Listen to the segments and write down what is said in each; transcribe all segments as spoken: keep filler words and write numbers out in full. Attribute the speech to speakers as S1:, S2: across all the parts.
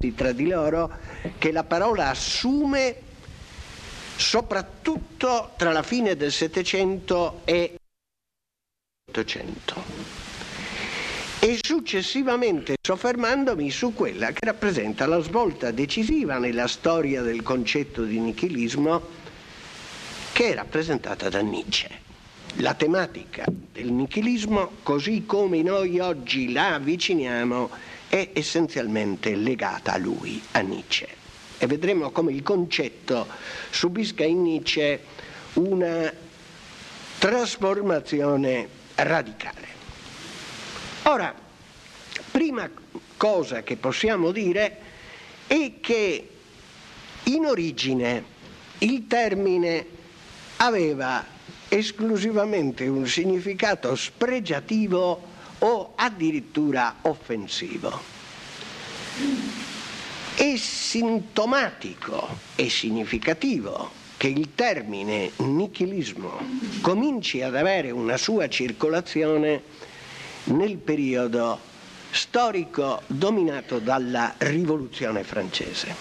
S1: tra di loro che la parola assume soprattutto tra la fine del Settecento e l'Ottocento, e successivamente soffermandomi su quella che rappresenta la svolta decisiva nella storia del concetto di nichilismo, che è rappresentata da Nietzsche. La tematica del nichilismo, così come noi oggi la avviciniamo, è essenzialmente legata a lui, a Nietzsche. E vedremo come il concetto subisca in Nietzsche una trasformazione radicale. Ora, prima cosa che possiamo dire è che in origine il termine aveva esclusivamente un significato spregiativo o addirittura offensivo. È sintomatico e significativo che il termine nichilismo cominci ad avere una sua circolazione nel periodo storico dominato dalla Rivoluzione francese.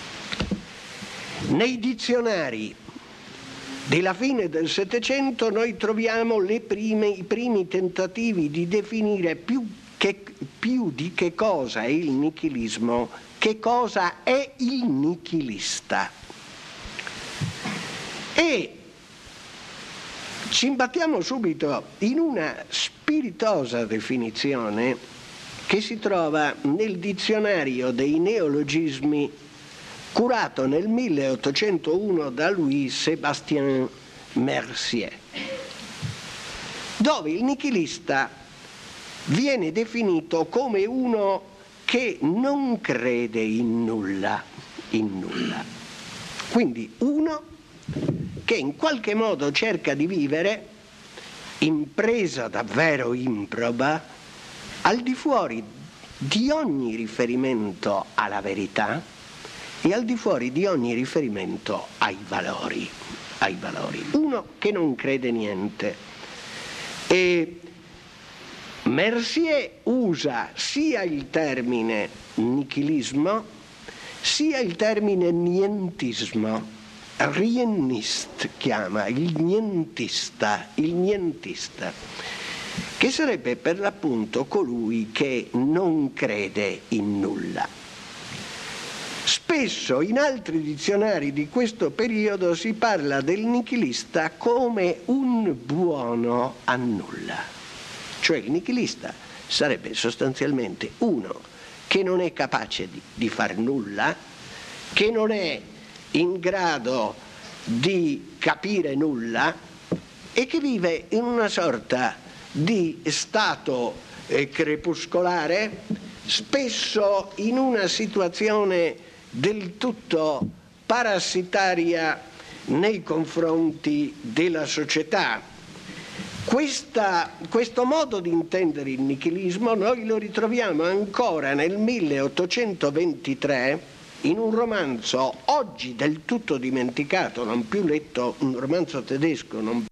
S1: Nei dizionari della fine del Settecento noi troviamo le prime, i primi tentativi di definire più, che, più di che cosa è il nichilismo, che cosa è il nichilista. E ci imbattiamo subito in una spiritosa definizione che si trova nel dizionario dei neologismi curato nel milleottocentouno da Louis-Sébastien Mercier, dove il nichilista viene definito come uno che non crede in nulla, in nulla. Quindi uno che in qualche modo cerca di vivere, impresa davvero improba, al di fuori di ogni riferimento alla verità e al di fuori di ogni riferimento ai valori, ai valori. Uno che non crede niente. E Mercier usa sia il termine nichilismo sia il termine nientismo. Riennist chiama, il nientista, il nientista, che sarebbe per l'appunto colui che non crede in nulla. Spesso in altri dizionari di questo periodo si parla del nichilista come un buono a nulla. Cioè il nichilista sarebbe sostanzialmente uno che non è capace di, di far nulla, che non è in grado di capire nulla e che vive in una sorta di stato eh, crepuscolare, spesso in una situazione del tutto parassitaria nei confronti della società. Questa, questo modo di intendere il nichilismo noi lo ritroviamo ancora nel milleottocentoventitré in un romanzo oggi del tutto dimenticato, non più letto, un romanzo tedesco non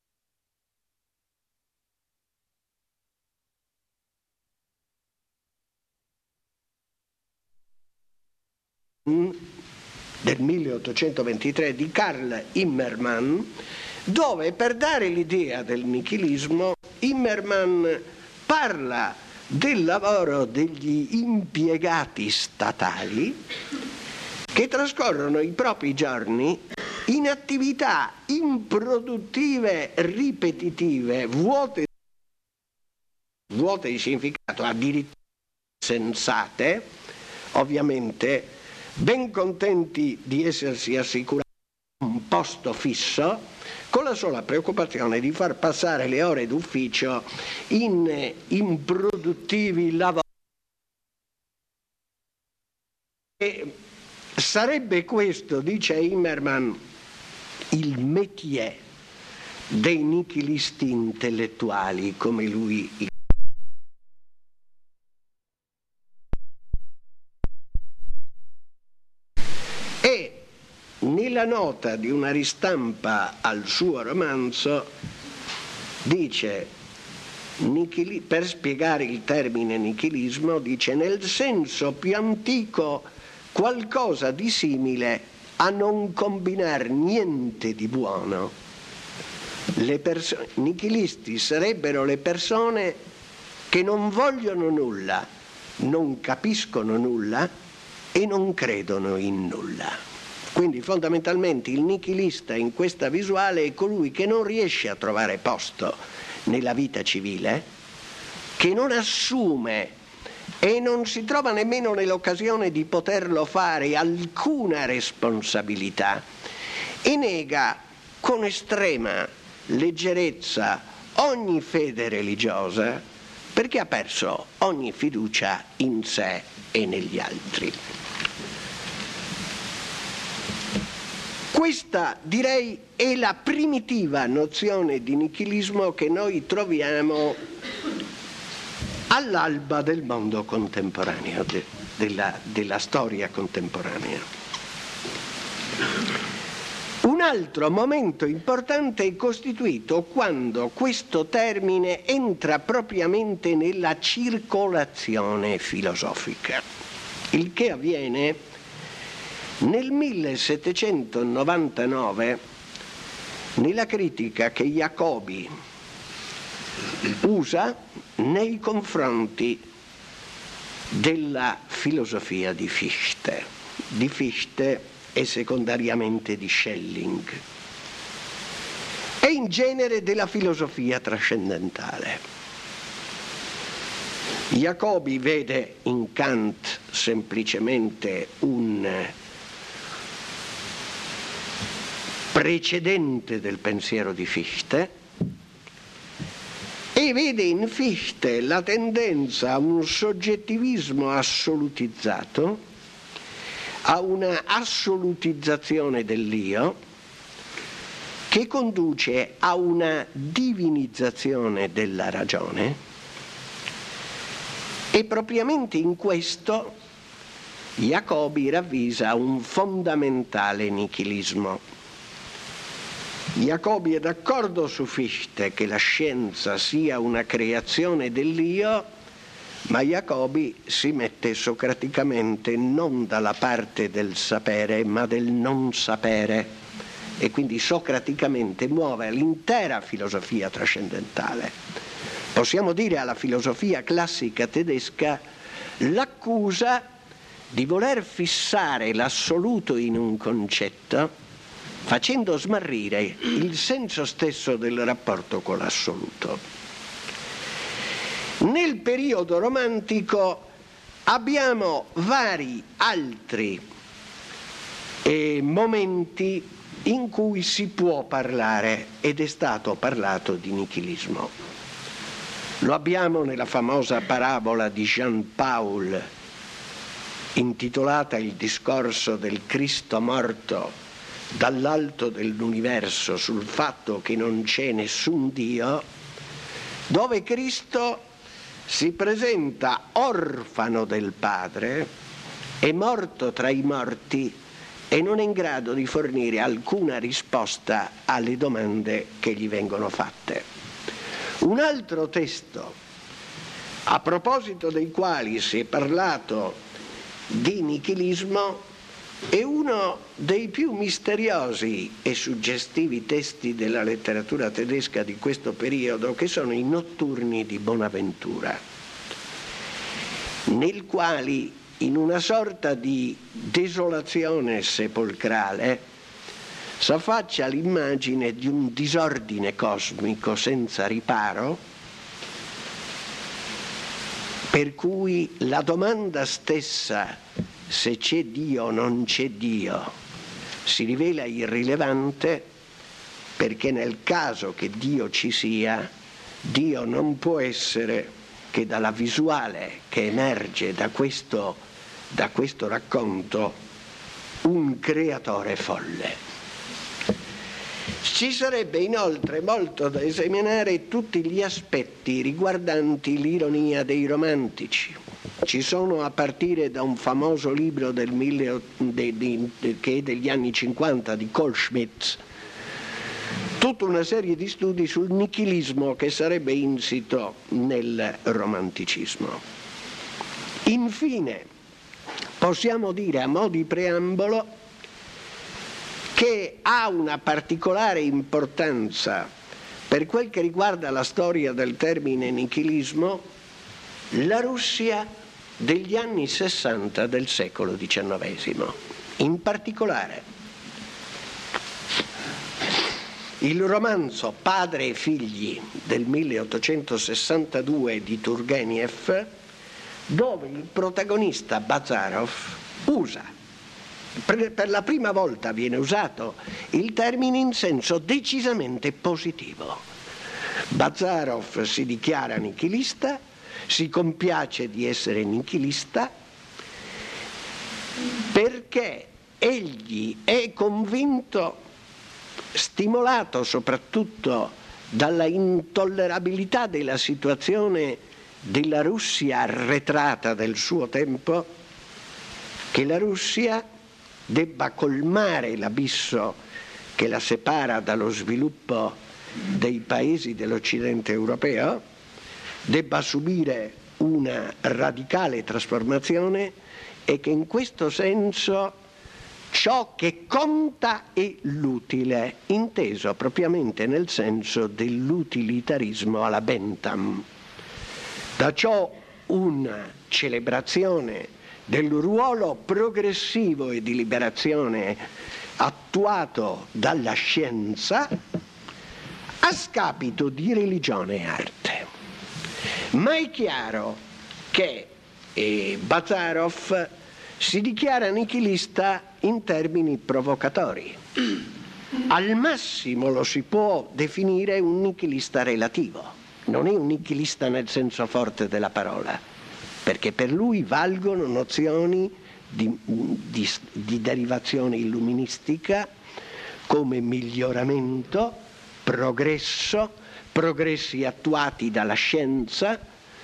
S1: del milleottocentoventitré di Karl Immermann, dove per dare l'idea del nichilismo Immermann parla del lavoro degli impiegati statali che trascorrono i propri giorni in attività improduttive, ripetitive, vuote, vuote di significato, addirittura sensate, ovviamente, ben contenti di essersi assicurati un posto fisso, con la sola preoccupazione di far passare le ore d'ufficio in improduttivi lavori. E sarebbe questo, dice Immermann, il métier dei nichilisti intellettuali, come lui e nella nota di una ristampa al suo romanzo dice, per spiegare il termine nichilismo, dice: nel senso più antico qualcosa di simile a non combinare niente di buono. Le perso- nichilisti sarebbero le persone che non vogliono nulla, non capiscono nulla e non credono in nulla. Quindi fondamentalmente il nichilista in questa visuale è colui che non riesce a trovare posto nella vita civile, che non assume e non si trova nemmeno nell'occasione di poterlo fare alcuna responsabilità e nega con estrema leggerezza ogni fede religiosa perché ha perso ogni fiducia in sé e negli altri. Questa, direi, è la primitiva nozione di nichilismo che noi troviamo all'alba del mondo contemporaneo, de, della, della storia contemporanea. Un altro momento importante è costituito quando questo termine entra propriamente nella circolazione filosofica, il che avviene nel millesettecentonovantanove, nella critica che Jacobi usa nei confronti della filosofia di Fichte, di Fichte e secondariamente di Schelling, e in genere della filosofia trascendentale. Jacobi vede in Kant semplicemente un precedente del pensiero di Fichte e vede in Fichte la tendenza a un soggettivismo assolutizzato, a una assolutizzazione dell'io che conduce a una divinizzazione della ragione, e propriamente in questo Jacobi ravvisa un fondamentale nichilismo. Jacobi è d'accordo su Fichte che la scienza sia una creazione dell'io, ma Jacobi si mette socraticamente non dalla parte del sapere, ma del non sapere, e quindi socraticamente muove l'intera filosofia trascendentale. Possiamo dire alla filosofia classica tedesca l'accusa di voler fissare l'assoluto in un concetto, facendo smarrire il senso stesso del rapporto con l'assoluto. Nel periodo romantico abbiamo vari altri eh, momenti in cui si può parlare, ed è stato parlato, di nichilismo. Lo abbiamo nella famosa parabola di Jean Paul intitolata Il discorso del Cristo morto dall'alto dell'universo sul fatto che non c'è nessun Dio, dove Cristo si presenta orfano del Padre, è morto tra i morti e non è in grado di fornire alcuna risposta alle domande che gli vengono fatte. Un altro testo, a proposito dei quali si è parlato di nichilismo, è uno dei più misteriosi e suggestivi testi della letteratura tedesca di questo periodo, che sono i Notturni di Bonaventura, nel quali, in una sorta di desolazione sepolcrale, s'affaccia l'immagine di un disordine cosmico senza riparo, per cui la domanda stessa, se c'è Dio o non c'è Dio, si rivela irrilevante, perché nel caso che Dio ci sia, Dio non può essere che dalla visuale che emerge da questo, da questo racconto un creatore folle. Ci sarebbe inoltre molto da esaminare tutti gli aspetti riguardanti l'ironia dei romantici. Ci sono, a partire da un famoso libro del mille, de, de, de, che è degli anni cinquanta di Kohlschmidt, tutta una serie di studi sul nichilismo che sarebbe insito nel romanticismo. Infine, possiamo dire a mo' di preambolo che ha una particolare importanza per quel che riguarda la storia del termine nichilismo la Russia degli anni sessanta del secolo diciannovesimo. In particolare il romanzo Padre e figli del milleottocentosessantadue di Turgenev, dove il protagonista Bazarov usa, per la prima volta viene usato il termine in senso decisamente positivo. Bazarov si dichiara nichilista, si compiace di essere nichilista perché egli è convinto, stimolato soprattutto dalla intollerabilità della situazione della Russia arretrata del suo tempo, che la Russia debba colmare l'abisso che la separa dallo sviluppo dei paesi dell'Occidente europeo, debba subire una radicale trasformazione e che in questo senso ciò che conta è l'utile, inteso propriamente nel senso dell'utilitarismo alla Bentham. Da ciò una celebrazione del ruolo progressivo e di liberazione attuato dalla scienza a scapito di religione e arte. Ma è chiaro che eh, Bazarov si dichiara nichilista in termini provocatori. Al massimo lo si può definire un nichilista relativo, non è un nichilista nel senso forte della parola, perché per lui valgono nozioni di, di, di derivazione illuministica come miglioramento, progresso, progressi attuati dalla scienza.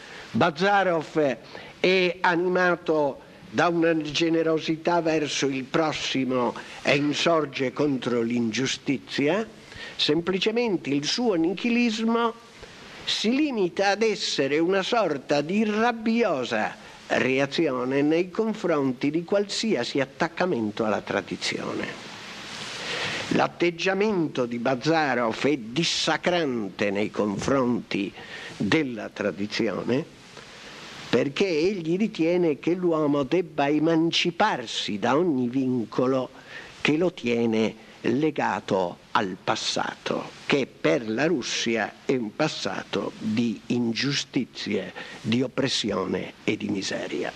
S1: Bazarov è animato da una generosità verso il prossimo e insorge contro l'ingiustizia. Semplicemente il suo nichilismo si limita ad essere una sorta di rabbiosa reazione nei confronti di qualsiasi attaccamento alla tradizione. L'atteggiamento di Bazarov è dissacrante nei confronti della tradizione, perché egli ritiene che l'uomo debba emanciparsi da ogni vincolo che lo tiene legato al passato, che per la Russia è un passato di ingiustizie, di oppressione e di miseria.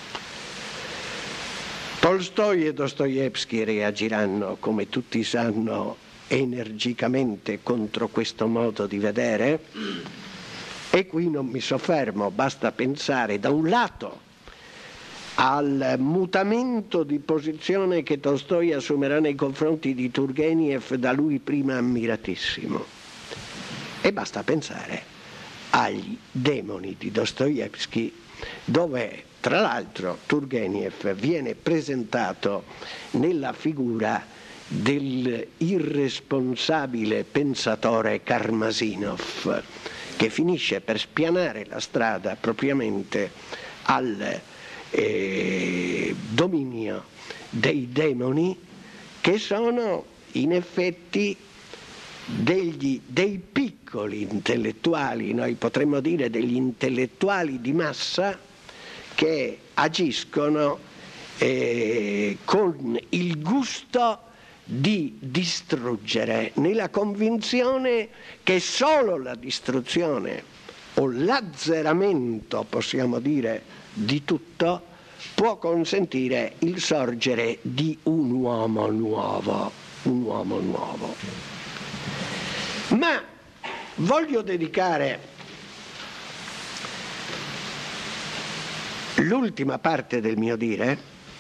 S1: Tolstoi e Dostoevskij reagiranno, come tutti sanno, energicamente contro questo modo di vedere, e qui non mi soffermo, basta pensare da un lato al mutamento di posizione che Tolstoi assumerà nei confronti di Turgenev, da lui prima ammiratissimo, e basta pensare agli demoni di Dostoevskij, dove tra l'altro Turgenev viene presentato nella figura dell'irresponsabile pensatore Karmazinov, che finisce per spianare la strada propriamente al eh, dominio dei demoni, che sono in effetti degli, dei piccoli intellettuali, noi potremmo dire degli intellettuali di massa, che agiscono eh, con il gusto di distruggere, nella convinzione che solo la distruzione o l'azzeramento, possiamo dire, di tutto può consentire il sorgere di un uomo nuovo, un uomo nuovo. Ma voglio dedicare l'ultima parte del mio dire,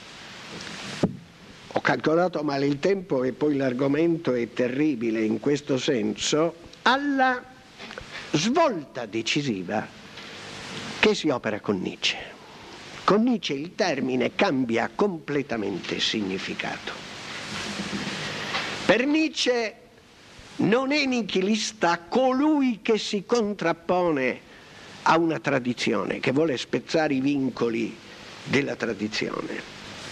S1: ho calcolato male il tempo e poi l'argomento è terribile in questo senso, alla svolta decisiva che si opera con Nietzsche. Con Nietzsche il termine cambia completamente significato. Per Nietzsche non è nichilista colui che si contrappone a una tradizione, che vuole spezzare i vincoli della tradizione.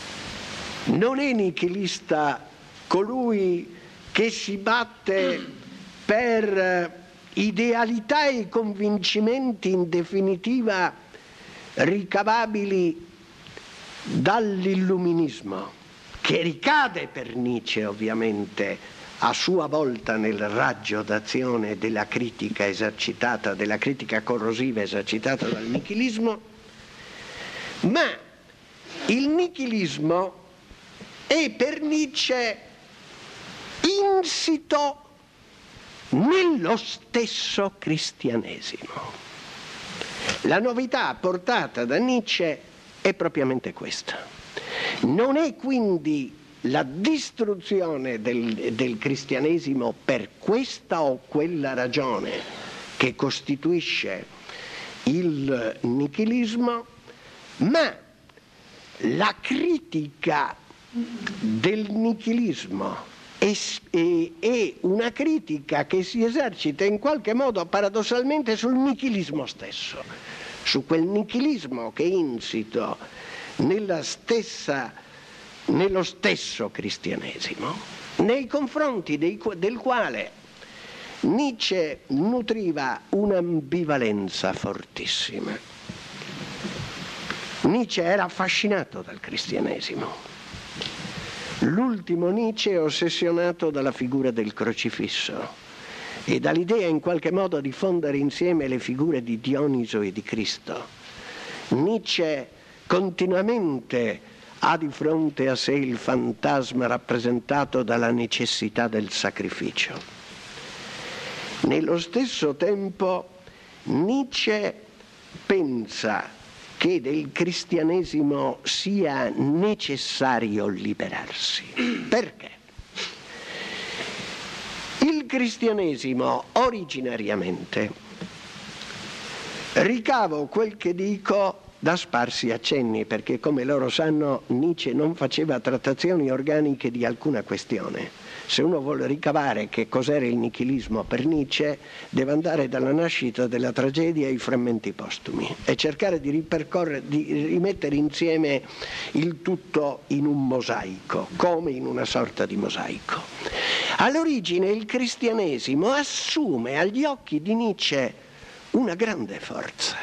S1: Non è nichilista colui che si batte per idealità e convincimenti in definitiva ricavabili dall'illuminismo, che ricade per Nietzsche ovviamente a sua volta nel raggio d'azione della critica esercitata, della critica corrosiva esercitata dal nichilismo, ma il nichilismo è per Nietzsche insito nello stesso cristianesimo. La novità apportata da Nietzsche è propriamente questa. Non è quindi la distruzione del, del cristianesimo per questa o quella ragione che costituisce il nichilismo, ma la critica del nichilismo è, è, è una critica che si esercita in qualche modo paradossalmente sul nichilismo stesso, su quel nichilismo che è insito nella stessa, nello stesso cristianesimo, nei confronti dei, del quale Nietzsche nutriva un'ambivalenza fortissima. Nietzsche era affascinato dal cristianesimo. L'ultimo Nietzsche è ossessionato dalla figura del crocifisso e dall'idea in qualche modo di fondere insieme le figure di Dioniso e di Cristo. Nietzsche continuamente ha di fronte a sé il fantasma rappresentato dalla necessità del sacrificio. Nello stesso tempo Nietzsche pensa che del cristianesimo sia necessario liberarsi. Perché? Il cristianesimo originariamente, ricavo quel che dico da sparsi accenni, perché come loro sanno Nietzsche non faceva trattazioni organiche di alcuna questione. Se uno vuole ricavare che cos'era il nichilismo per Nietzsche, deve andare dalla nascita della tragedia ai frammenti postumi e cercare di ripercorrere, di rimettere insieme il tutto in un mosaico, come in una sorta di mosaico. All'origine il cristianesimo assume agli occhi di Nietzsche una grande forza.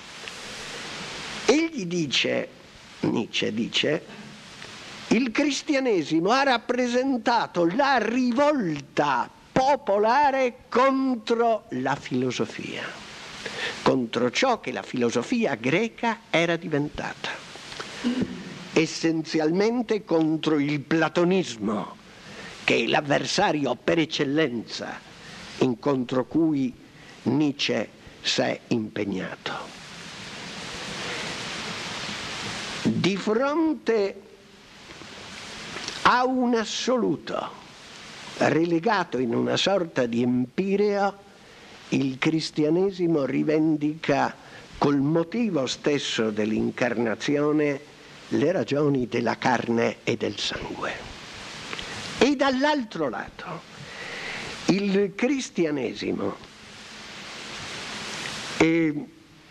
S1: Egli dice, Nietzsche dice, il cristianesimo ha rappresentato la rivolta popolare contro la filosofia, contro ciò che la filosofia greca era diventata, essenzialmente contro il platonismo, che è l'avversario per eccellenza contro cui Nietzsche si è impegnato. Di fronte a un assoluto relegato in una sorta di empireo, il cristianesimo rivendica col motivo stesso dell'incarnazione le ragioni della carne e del sangue. E dall'altro lato il cristianesimo eh,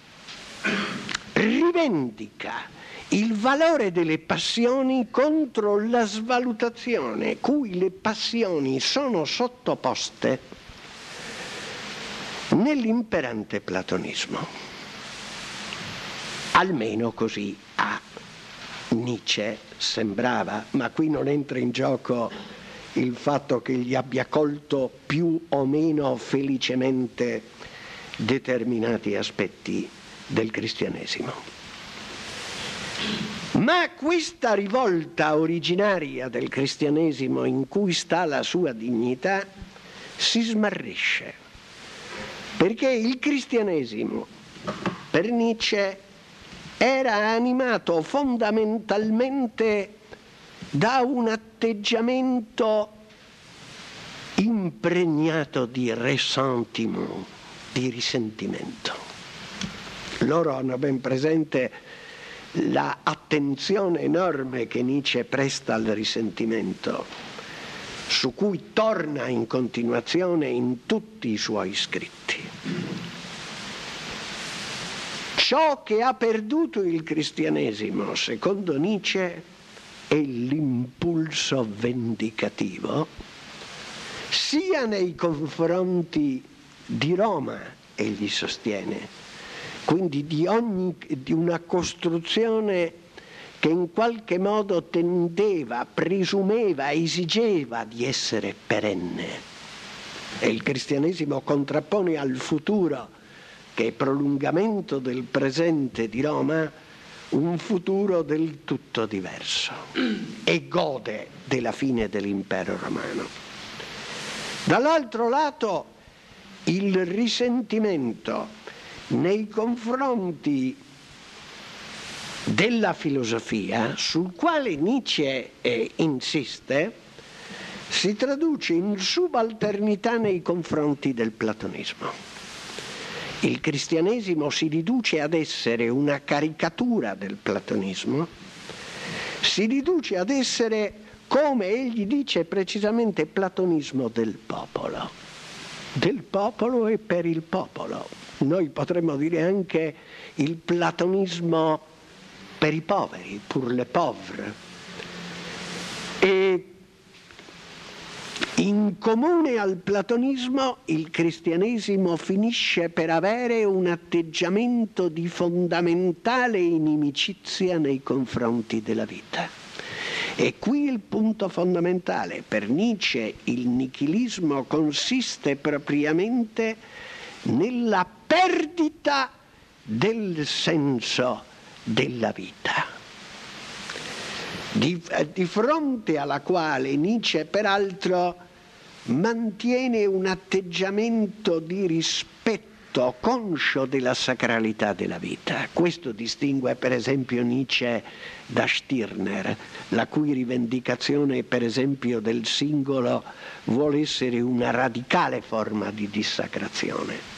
S1: rivendica il valore delle passioni contro la svalutazione cui le passioni sono sottoposte nell'imperante platonismo. Almeno così a Nietzsche sembrava, ma qui non entra in gioco il fatto che gli abbia colto più o meno felicemente determinati aspetti del cristianesimo. Ma questa rivolta originaria del cristianesimo, in cui sta la sua dignità, si smarrisce, perché il cristianesimo per Nietzsche era animato fondamentalmente da un atteggiamento impregnato di ressentiment, di risentimento. Loro hanno ben presente la attenzione enorme che Nietzsche presta al risentimento, su cui torna in continuazione in tutti i suoi scritti. Ciò che ha perduto il cristianesimo, secondo Nietzsche, e l'impulso vendicativo, sia nei confronti di Roma, egli sostiene, quindi di, ogni, di una costruzione che in qualche modo tendeva, presumeva, esigeva di essere perenne. E il cristianesimo contrappone al futuro, che è prolungamento del presente di Roma, un futuro del tutto diverso, e gode della fine dell'impero romano. Dall'altro lato, il risentimento nei confronti della filosofia, sul quale Nietzsche eh, insiste, si traduce in subalternità nei confronti del platonismo. Il cristianesimo si riduce ad essere una caricatura del platonismo, si riduce ad essere, come egli dice precisamente, platonismo del popolo, del popolo e per il popolo. Noi potremmo dire anche il platonismo per i poveri, pour les pauvres. E in comune al platonismo il cristianesimo finisce per avere un atteggiamento di fondamentale inimicizia nei confronti della vita. E qui il punto fondamentale. Per Nietzsche il nichilismo consiste propriamente nella perdita del senso della vita, di, di fronte alla quale Nietzsche peraltro mantiene un atteggiamento di rispetto conscio della sacralità della vita. Questo distingue per esempio Nietzsche da Stirner, la cui rivendicazione per esempio del singolo vuole essere una radicale forma di dissacrazione.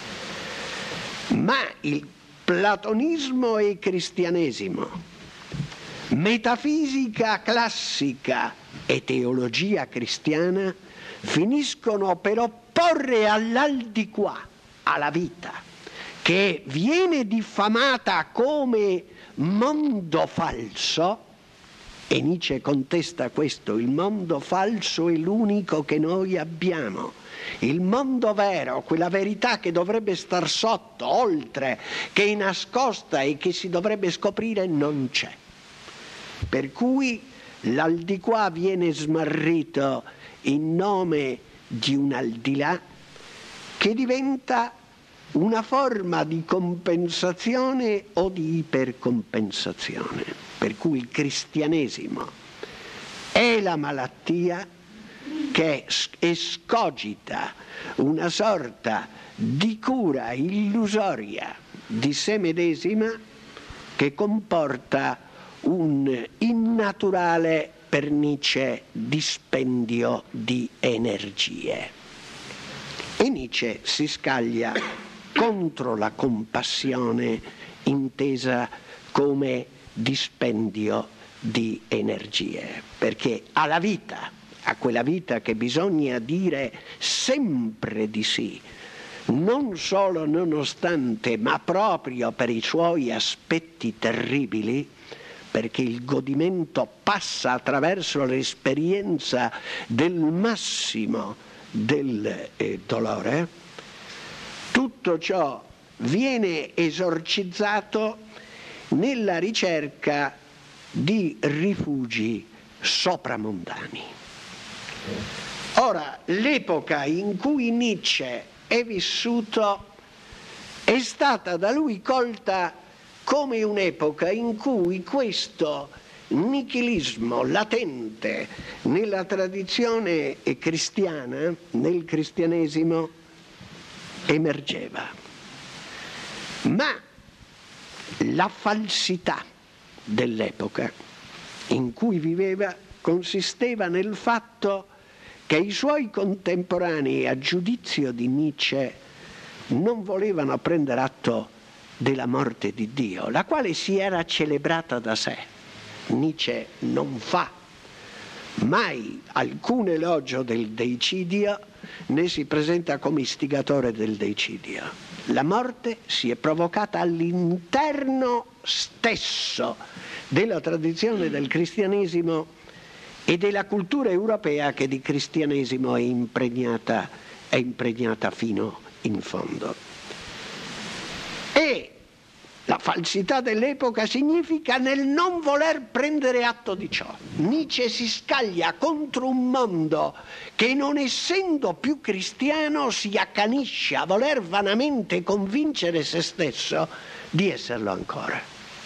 S1: Ma il platonismo e cristianesimo, metafisica classica e teologia cristiana finiscono per opporre all'aldiquà, alla vita, che viene diffamata come mondo falso, e Nietzsche contesta questo: il mondo falso è l'unico che noi abbiamo. Il mondo vero, quella verità che dovrebbe star sotto, oltre, che è nascosta e che si dovrebbe scoprire, non c'è. Per cui l'aldilà viene smarrito in nome di un aldilà che diventa una forma di compensazione o di ipercompensazione. Per cui il cristianesimo è la malattia che escogita una sorta di cura illusoria di sé medesima, che comporta un innaturale, per Nietzsche, dispendio di energie. E Nietzsche si scaglia contro la compassione intesa come dispendio di energie, perché alla vita, a quella vita che bisogna dire sempre di sì, non solo nonostante, ma proprio per i suoi aspetti terribili, perché il godimento passa attraverso l'esperienza del massimo del eh, dolore, tutto ciò viene esorcizzato nella ricerca di rifugi sopramondani. Ora, l'epoca in cui Nietzsche è vissuto è stata da lui colta come un'epoca in cui questo nichilismo latente nella tradizione cristiana, nel cristianesimo, emergeva. Ma la falsità dell'epoca in cui viveva consisteva nel fatto che i suoi contemporanei, a giudizio di Nietzsche, non volevano prendere atto della morte di Dio, la quale si era celebrata da sé. Nietzsche non fa mai alcun elogio del deicidio, né si presenta come istigatore del deicidio. La morte si è provocata all'interno stesso della tradizione del cristianesimo e della cultura europea che di cristianesimo è impregnata, è impregnata fino in fondo. E la falsità dell'epoca significa nel non voler prendere atto di ciò. Nietzsche si scaglia contro un mondo che, non essendo più cristiano, si accanisce a voler vanamente convincere se stesso di esserlo ancora.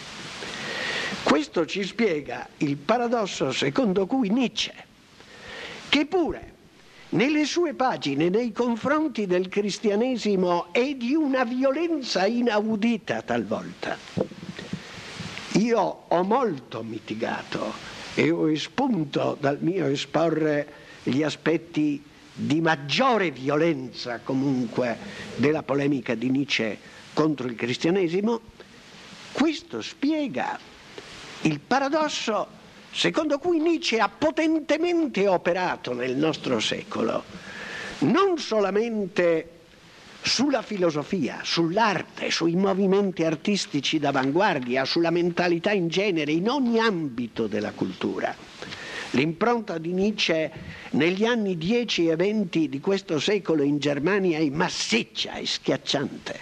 S1: Questo ci spiega il paradosso secondo cui Nietzsche, che pure nelle sue pagine nei confronti del cristianesimo è di una violenza inaudita talvolta. Io ho molto mitigato e ho espunto dal mio esporre gli aspetti di maggiore violenza comunque della polemica di Nietzsche contro il cristianesimo. Questo spiega il paradosso secondo cui Nietzsche ha potentemente operato nel nostro secolo, non solamente sulla filosofia, sull'arte, sui movimenti artistici d'avanguardia, sulla mentalità in genere, in ogni ambito della cultura. L'impronta di Nietzsche negli anni dieci e venti di questo secolo in Germania è massiccia e schiacciante.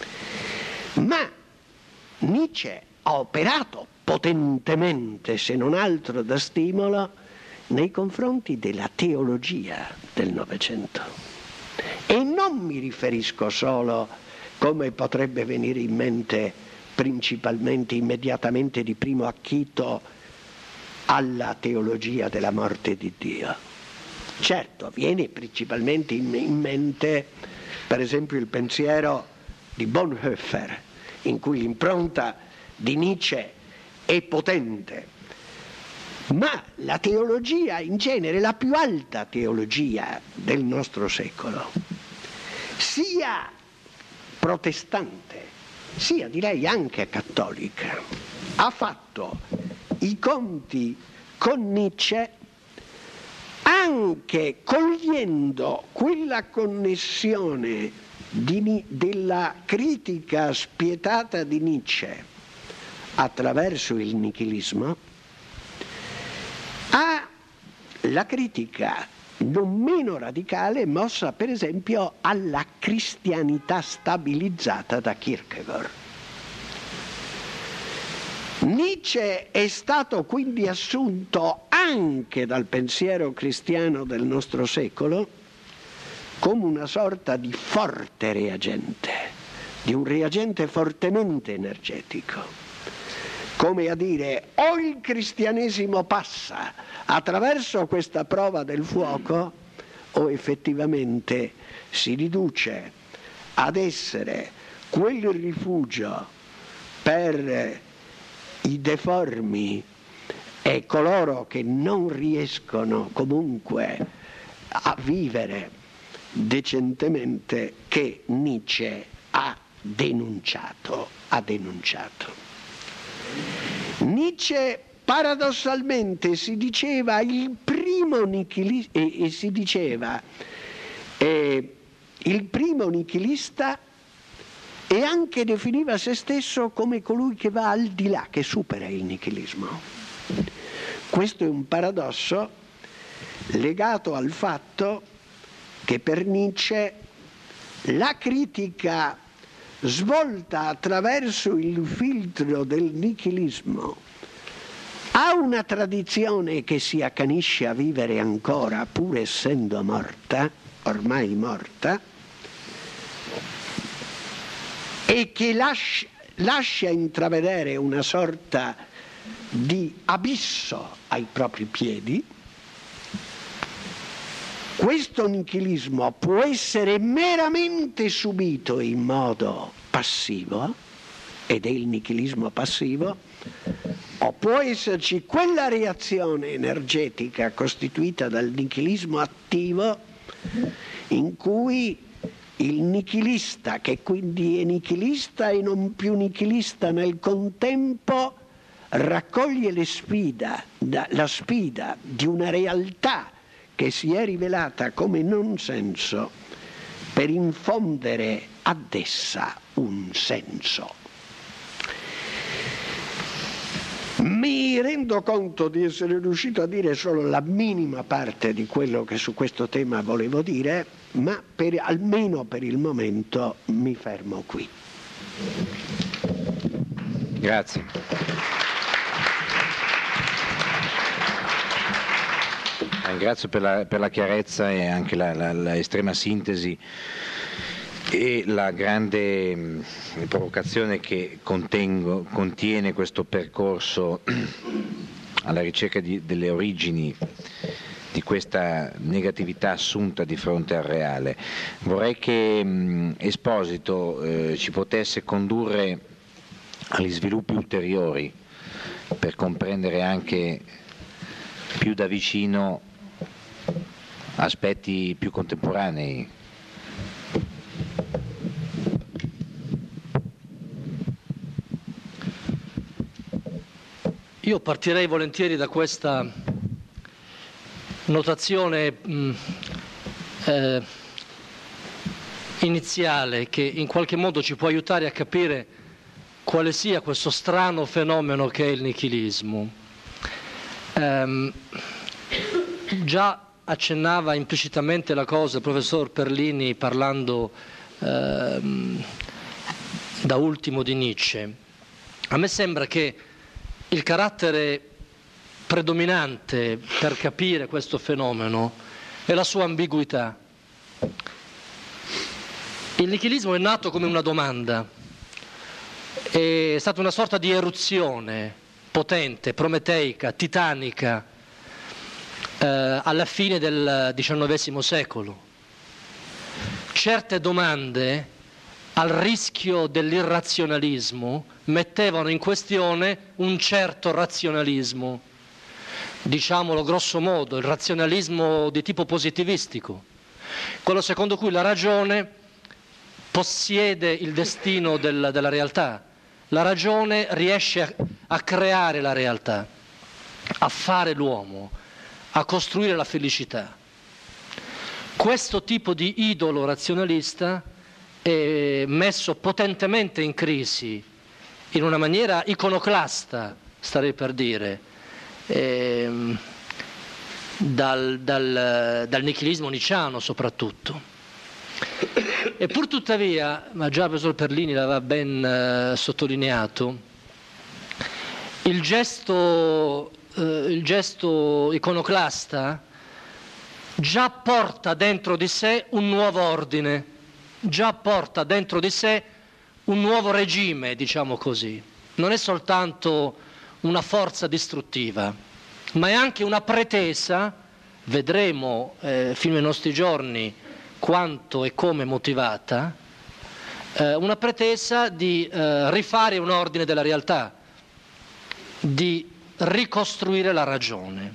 S1: Ma Nietzsche ha operato potentemente, se non altro da stimolo, nei confronti della teologia del Novecento. E non mi riferisco solo, come potrebbe venire in mente principalmente, immediatamente di primo acchito, alla teologia della morte di Dio. Certo, viene principalmente in mente, per esempio, il pensiero di Bonhoeffer, in cui l'impronta di Nietzsche è potente, ma la teologia in genere, la più alta teologia del nostro secolo, sia protestante, sia direi anche cattolica, ha fatto i conti con Nietzsche anche cogliendo quella connessione di, della critica spietata di Nietzsche attraverso il nichilismo, a la critica non meno radicale mossa per esempio alla cristianità stabilizzata da Kierkegaard. Nietzsche è stato quindi assunto anche dal pensiero cristiano del nostro secolo come una sorta di forte reagente, di un reagente fortemente energetico. Come a dire, o il cristianesimo passa attraverso questa prova del fuoco, o effettivamente si riduce ad essere quel rifugio per i deformi e coloro che non riescono comunque a vivere decentemente, che Nietzsche ha denunciato, ha denunciato. Nietzsche paradossalmente si diceva il primo nichilista, e, e si diceva eh, il primo nichilista, e anche definiva se stesso come colui che va al di là, che supera il nichilismo. Questo è un paradosso legato al fatto che per Nietzsche la critica svolta attraverso il filtro del nichilismo ha una tradizione che si accanisce a vivere ancora, pur essendo morta, ormai morta, e che lascia, lascia intravedere una sorta di abisso ai propri piedi. Questo nichilismo può essere meramente subito in modo passivo, ed è il nichilismo passivo, o può esserci quella reazione energetica costituita dal nichilismo attivo, in cui il nichilista, che quindi è nichilista e non più nichilista nel contempo, raccoglie le sfida, la sfida di una realtà che si è rivelata come non senso, per infondere ad essa un senso. Mi rendo conto di essere riuscito a dire solo la minima parte di quello che su questo tema volevo dire, ma per, almeno per il momento mi fermo qui.
S2: Grazie. Ringrazio per la, per la chiarezza e anche la, la, la estrema sintesi e la grande mh, provocazione che contengo, contiene questo percorso alla ricerca di, delle origini di questa negatività assunta di fronte al reale. Vorrei che mh, Esposito eh, ci potesse condurre agli sviluppi ulteriori per comprendere anche più da vicino aspetti più contemporanei.
S3: Io partirei volentieri da questa notazione mh, eh, iniziale che in qualche modo ci può aiutare a capire quale sia questo strano fenomeno che è il nichilismo. Um, già accennava implicitamente la cosa il professor Perlini parlando um, da ultimo di Nietzsche. A me sembra che il carattere predominante per capire questo fenomeno è la sua ambiguità. Il nichilismo è nato come una domanda, è stata una sorta di eruzione potente, prometeica, titanica eh, alla fine del diciannovesimo secolo. Certe domande, al rischio dell'irrazionalismo, mettevano in questione un certo razionalismo, diciamolo grosso modo, il razionalismo di tipo positivistico, quello secondo cui la ragione possiede il destino del, della realtà, la ragione riesce a, a creare la realtà, a fare l'uomo, a costruire la felicità. Questo tipo di idolo razionalista è messo potentemente in crisi, in una maniera iconoclasta, starei per dire, ehm, dal, dal, dal nichilismo nicciano soprattutto. E pur tuttavia, ma già il professor Perlini l'aveva ben eh, sottolineato, il gesto, eh, il gesto iconoclasta già porta dentro di sé un nuovo ordine, già porta dentro di sé un nuovo regime, diciamo così. Non è soltanto una forza distruttiva, ma è anche una pretesa, vedremo eh, fino ai nostri giorni quanto e come motivata, eh, una pretesa di eh, rifare un ordine della realtà, di ricostruire la ragione.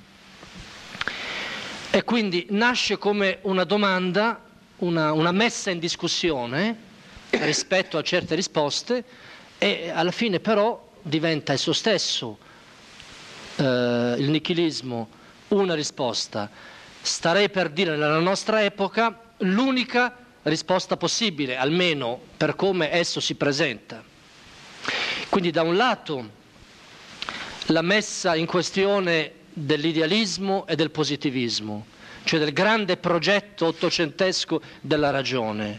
S3: E quindi nasce come una domanda, una, una messa in discussione rispetto a certe risposte, e alla fine però diventa esso stesso eh, il nichilismo una risposta, starei per dire nella nostra epoca l'unica risposta possibile, almeno per come esso si presenta. Quindi da un lato la messa in questione dell'idealismo e del positivismo, cioè del grande progetto ottocentesco della ragione,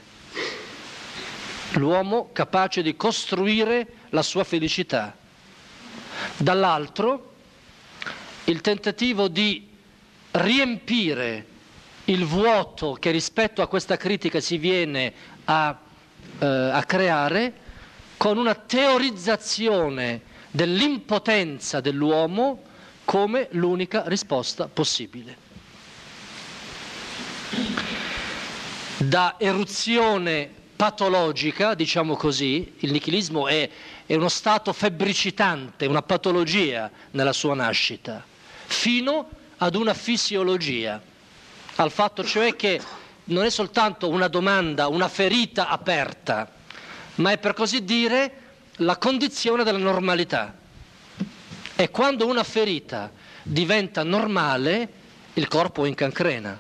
S3: l'uomo capace di costruire la sua felicità. Dall'altro il tentativo di riempire il vuoto che rispetto a questa critica si viene a, eh, a creare con una teorizzazione dell'impotenza dell'uomo come l'unica risposta possibile. Da eruzione patologica, diciamo così, il nichilismo è, è uno stato febbricitante, una patologia nella sua nascita, fino ad una fisiologia, al fatto cioè che non è soltanto una domanda, una ferita aperta, ma è per così dire la condizione della normalità. E quando una ferita diventa normale, il corpo incancrena.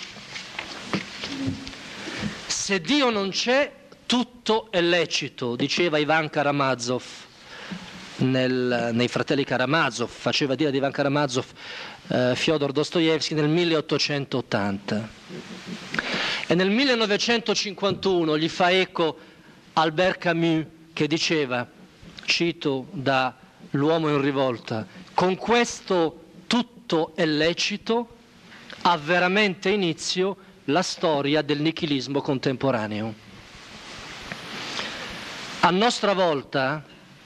S3: Se Dio non c'è, tutto è lecito, diceva Ivan Karamazov. nel, nei Fratelli Karamazov, faceva dire ad Ivan Karamazov eh, Fyodor Dostoevskij nel milleottocentottanta. E nel millenovecentocinquantuno gli fa eco Albert Camus, che diceva, cito da L'uomo in rivolta: con questo tutto è lecito, ha veramente inizio la storia del nichilismo contemporaneo. A nostra volta,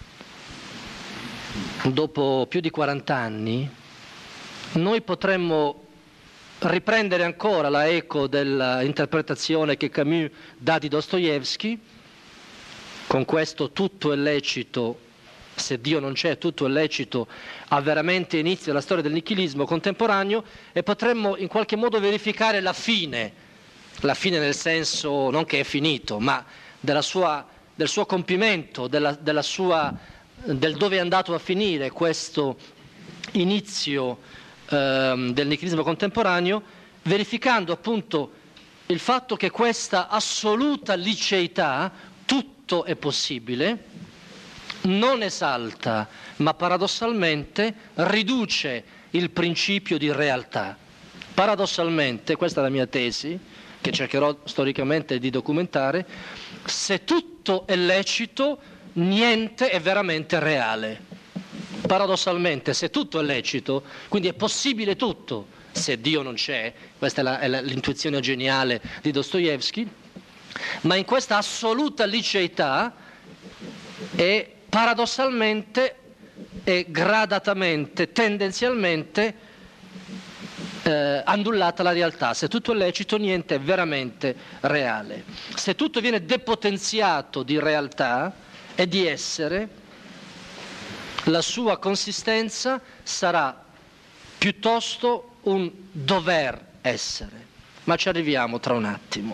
S3: dopo più di quaranta anni, noi potremmo riprendere ancora la eco dell'interpretazione che Camus dà di Dostoevskij: con questo tutto è lecito, se Dio non c'è tutto è lecito, ha veramente inizio la storia del nichilismo contemporaneo, e potremmo in qualche modo verificare la fine, la fine nel senso non che è finito, ma della sua, del suo compimento, della, della sua, del dove è andato a finire questo inizio ehm, del nichilismo contemporaneo, verificando appunto il fatto che questa assoluta liceità, tutto è possibile, non esalta, ma paradossalmente riduce il principio di realtà. Paradossalmente, questa è la mia tesi, che cercherò storicamente di documentare, se tutto è lecito, niente è veramente reale. Paradossalmente, se tutto è lecito, quindi è possibile tutto, se Dio non c'è, questa è, la, è la, l'intuizione geniale di Dostoevskij, ma in questa assoluta liceità è paradossalmente e gradatamente, tendenzialmente eh, annullata la realtà. Se tutto è lecito, niente è veramente reale. Se tutto viene depotenziato di realtà e di essere, la sua consistenza sarà piuttosto un dover essere. Ma ci arriviamo tra un attimo.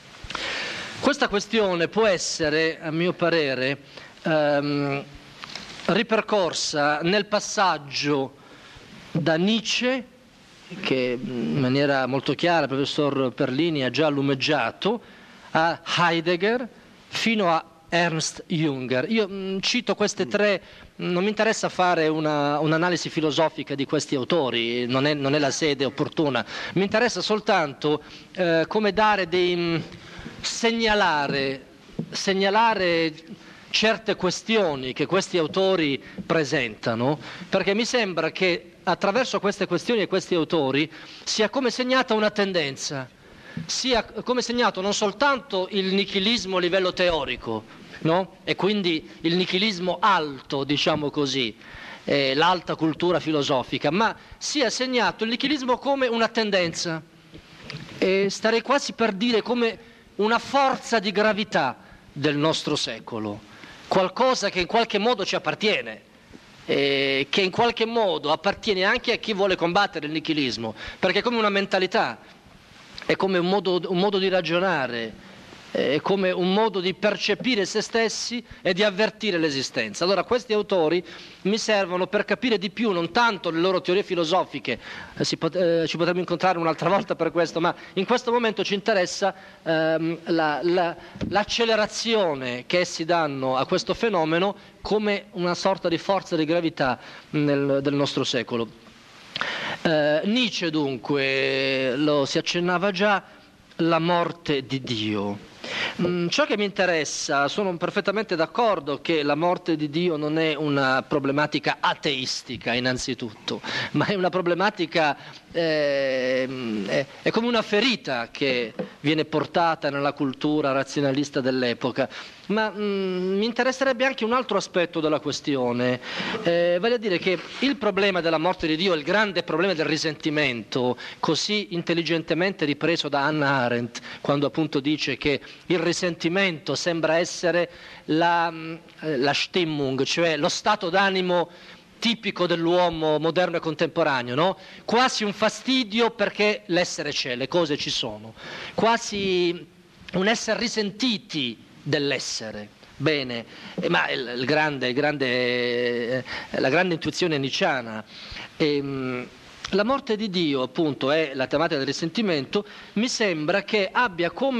S3: Questa questione può essere, a mio parere, Ehm, ripercorsa nel passaggio da Nietzsche, che in maniera molto chiara il professor Perlini ha già lumeggiato, a Heidegger fino a Ernst Jünger. Io mh, cito queste tre, non mi interessa fare una, un'analisi filosofica di questi autori, non è, non è la sede opportuna, mi interessa soltanto eh, come dare dei mh, segnalare segnalare certe questioni che questi autori presentano, perché mi sembra che attraverso queste questioni e questi autori sia come segnata una tendenza, sia come segnato non soltanto il nichilismo a livello teorico, no? E quindi il nichilismo alto, diciamo così, eh, l'alta cultura filosofica, ma sia segnato il nichilismo come una tendenza, e starei quasi per dire come una forza di gravità del nostro secolo. Qualcosa che in qualche modo ci appartiene, eh, che in qualche modo appartiene anche a chi vuole combattere il nichilismo, perché è come una mentalità, è come un modo, un modo di ragionare, è come un modo di percepire se stessi e di avvertire l'esistenza. Allora questi autori mi servono per capire di più non tanto le loro teorie filosofiche, eh, si pot- eh, ci potremmo incontrare un'altra volta per questo, ma in questo momento ci interessa ehm, la, la, l'accelerazione che essi danno a questo fenomeno come una sorta di forza di gravità nel, del nostro secolo. Eh, Nietzsche dunque, lo si accennava già, la morte di Dio. Mm, ciò che mi interessa, sono perfettamente d'accordo che la morte di Dio non è una problematica ateistica innanzitutto, ma è una problematica, eh, è, è come una ferita che viene portata nella cultura razionalista dell'epoca. Ma mm, mi interesserebbe anche un altro aspetto della questione, eh, vale a dire che il problema della morte di Dio, il grande problema del risentimento, così intelligentemente ripreso da Hannah Arendt, quando appunto dice che il risentimento sembra essere la, la Stimmung, cioè lo stato d'animo tipico dell'uomo moderno e contemporaneo, no? Quasi un fastidio perché l'essere c'è, le cose ci sono, quasi un essere risentiti dell'essere. Bene, ma il, il grande, il grande, la grande intuizione nietzschiana, ehm, la morte di Dio appunto è la tematica del risentimento, mi sembra che abbia come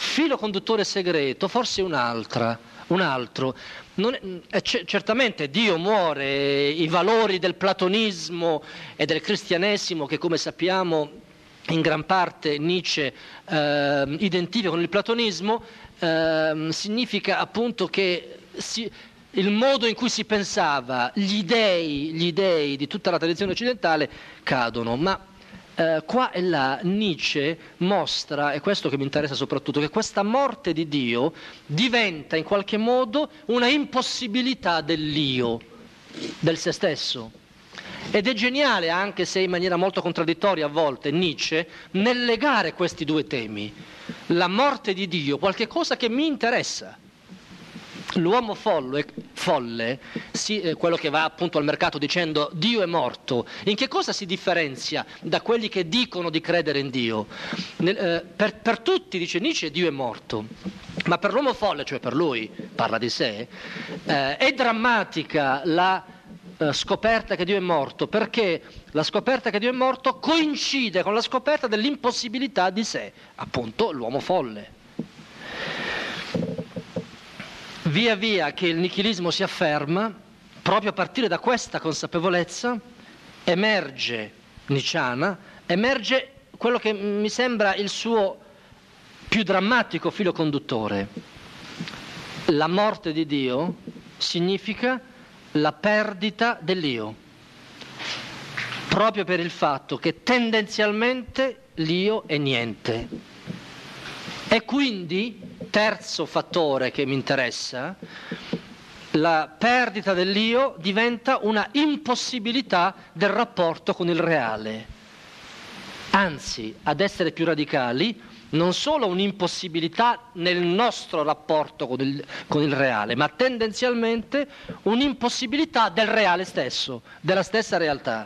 S3: filo conduttore segreto forse è un'altra, un altro. Non è, c- certamente Dio muore, i valori del platonismo e del cristianesimo, che come sappiamo in gran parte Nietzsche eh, identifica con il platonismo, eh, significa appunto che si, il modo in cui si pensava, gli dei, gli dei di tutta la tradizione occidentale cadono, ma eh, qua e là Nietzsche mostra, e questo che mi interessa soprattutto, che questa morte di Dio diventa in qualche modo una impossibilità dell'io, del se stesso. Ed è geniale, anche se in maniera molto contraddittoria a volte, Nietzsche, nel legare questi due temi. La morte di Dio, qualche cosa che mi interessa. L'uomo folle, folle sì, eh, quello che va appunto al mercato dicendo Dio è morto, in che cosa si differenzia da quelli che dicono di credere in Dio? Nel, eh, per, per tutti, dice Nietzsche, Dio è morto, ma per l'uomo folle, cioè per lui, parla di sé, eh, è drammatica la eh, scoperta che Dio è morto, perché la scoperta che Dio è morto coincide con la scoperta dell'impossibilità di sé, appunto l'uomo folle. Via via che il nichilismo si afferma, proprio a partire da questa consapevolezza, emerge Nietzscheana, emerge quello che mi sembra il suo più drammatico filo conduttore. La morte di Dio significa la perdita dell'io, proprio per il fatto che tendenzialmente l'io è niente. E quindi, terzo fattore che mi interessa, la perdita dell'io diventa una impossibilità del rapporto con il reale. Anzi, ad essere più radicali, non solo un'impossibilità nel nostro rapporto con il, con il reale, ma tendenzialmente un'impossibilità del reale stesso, della stessa realtà.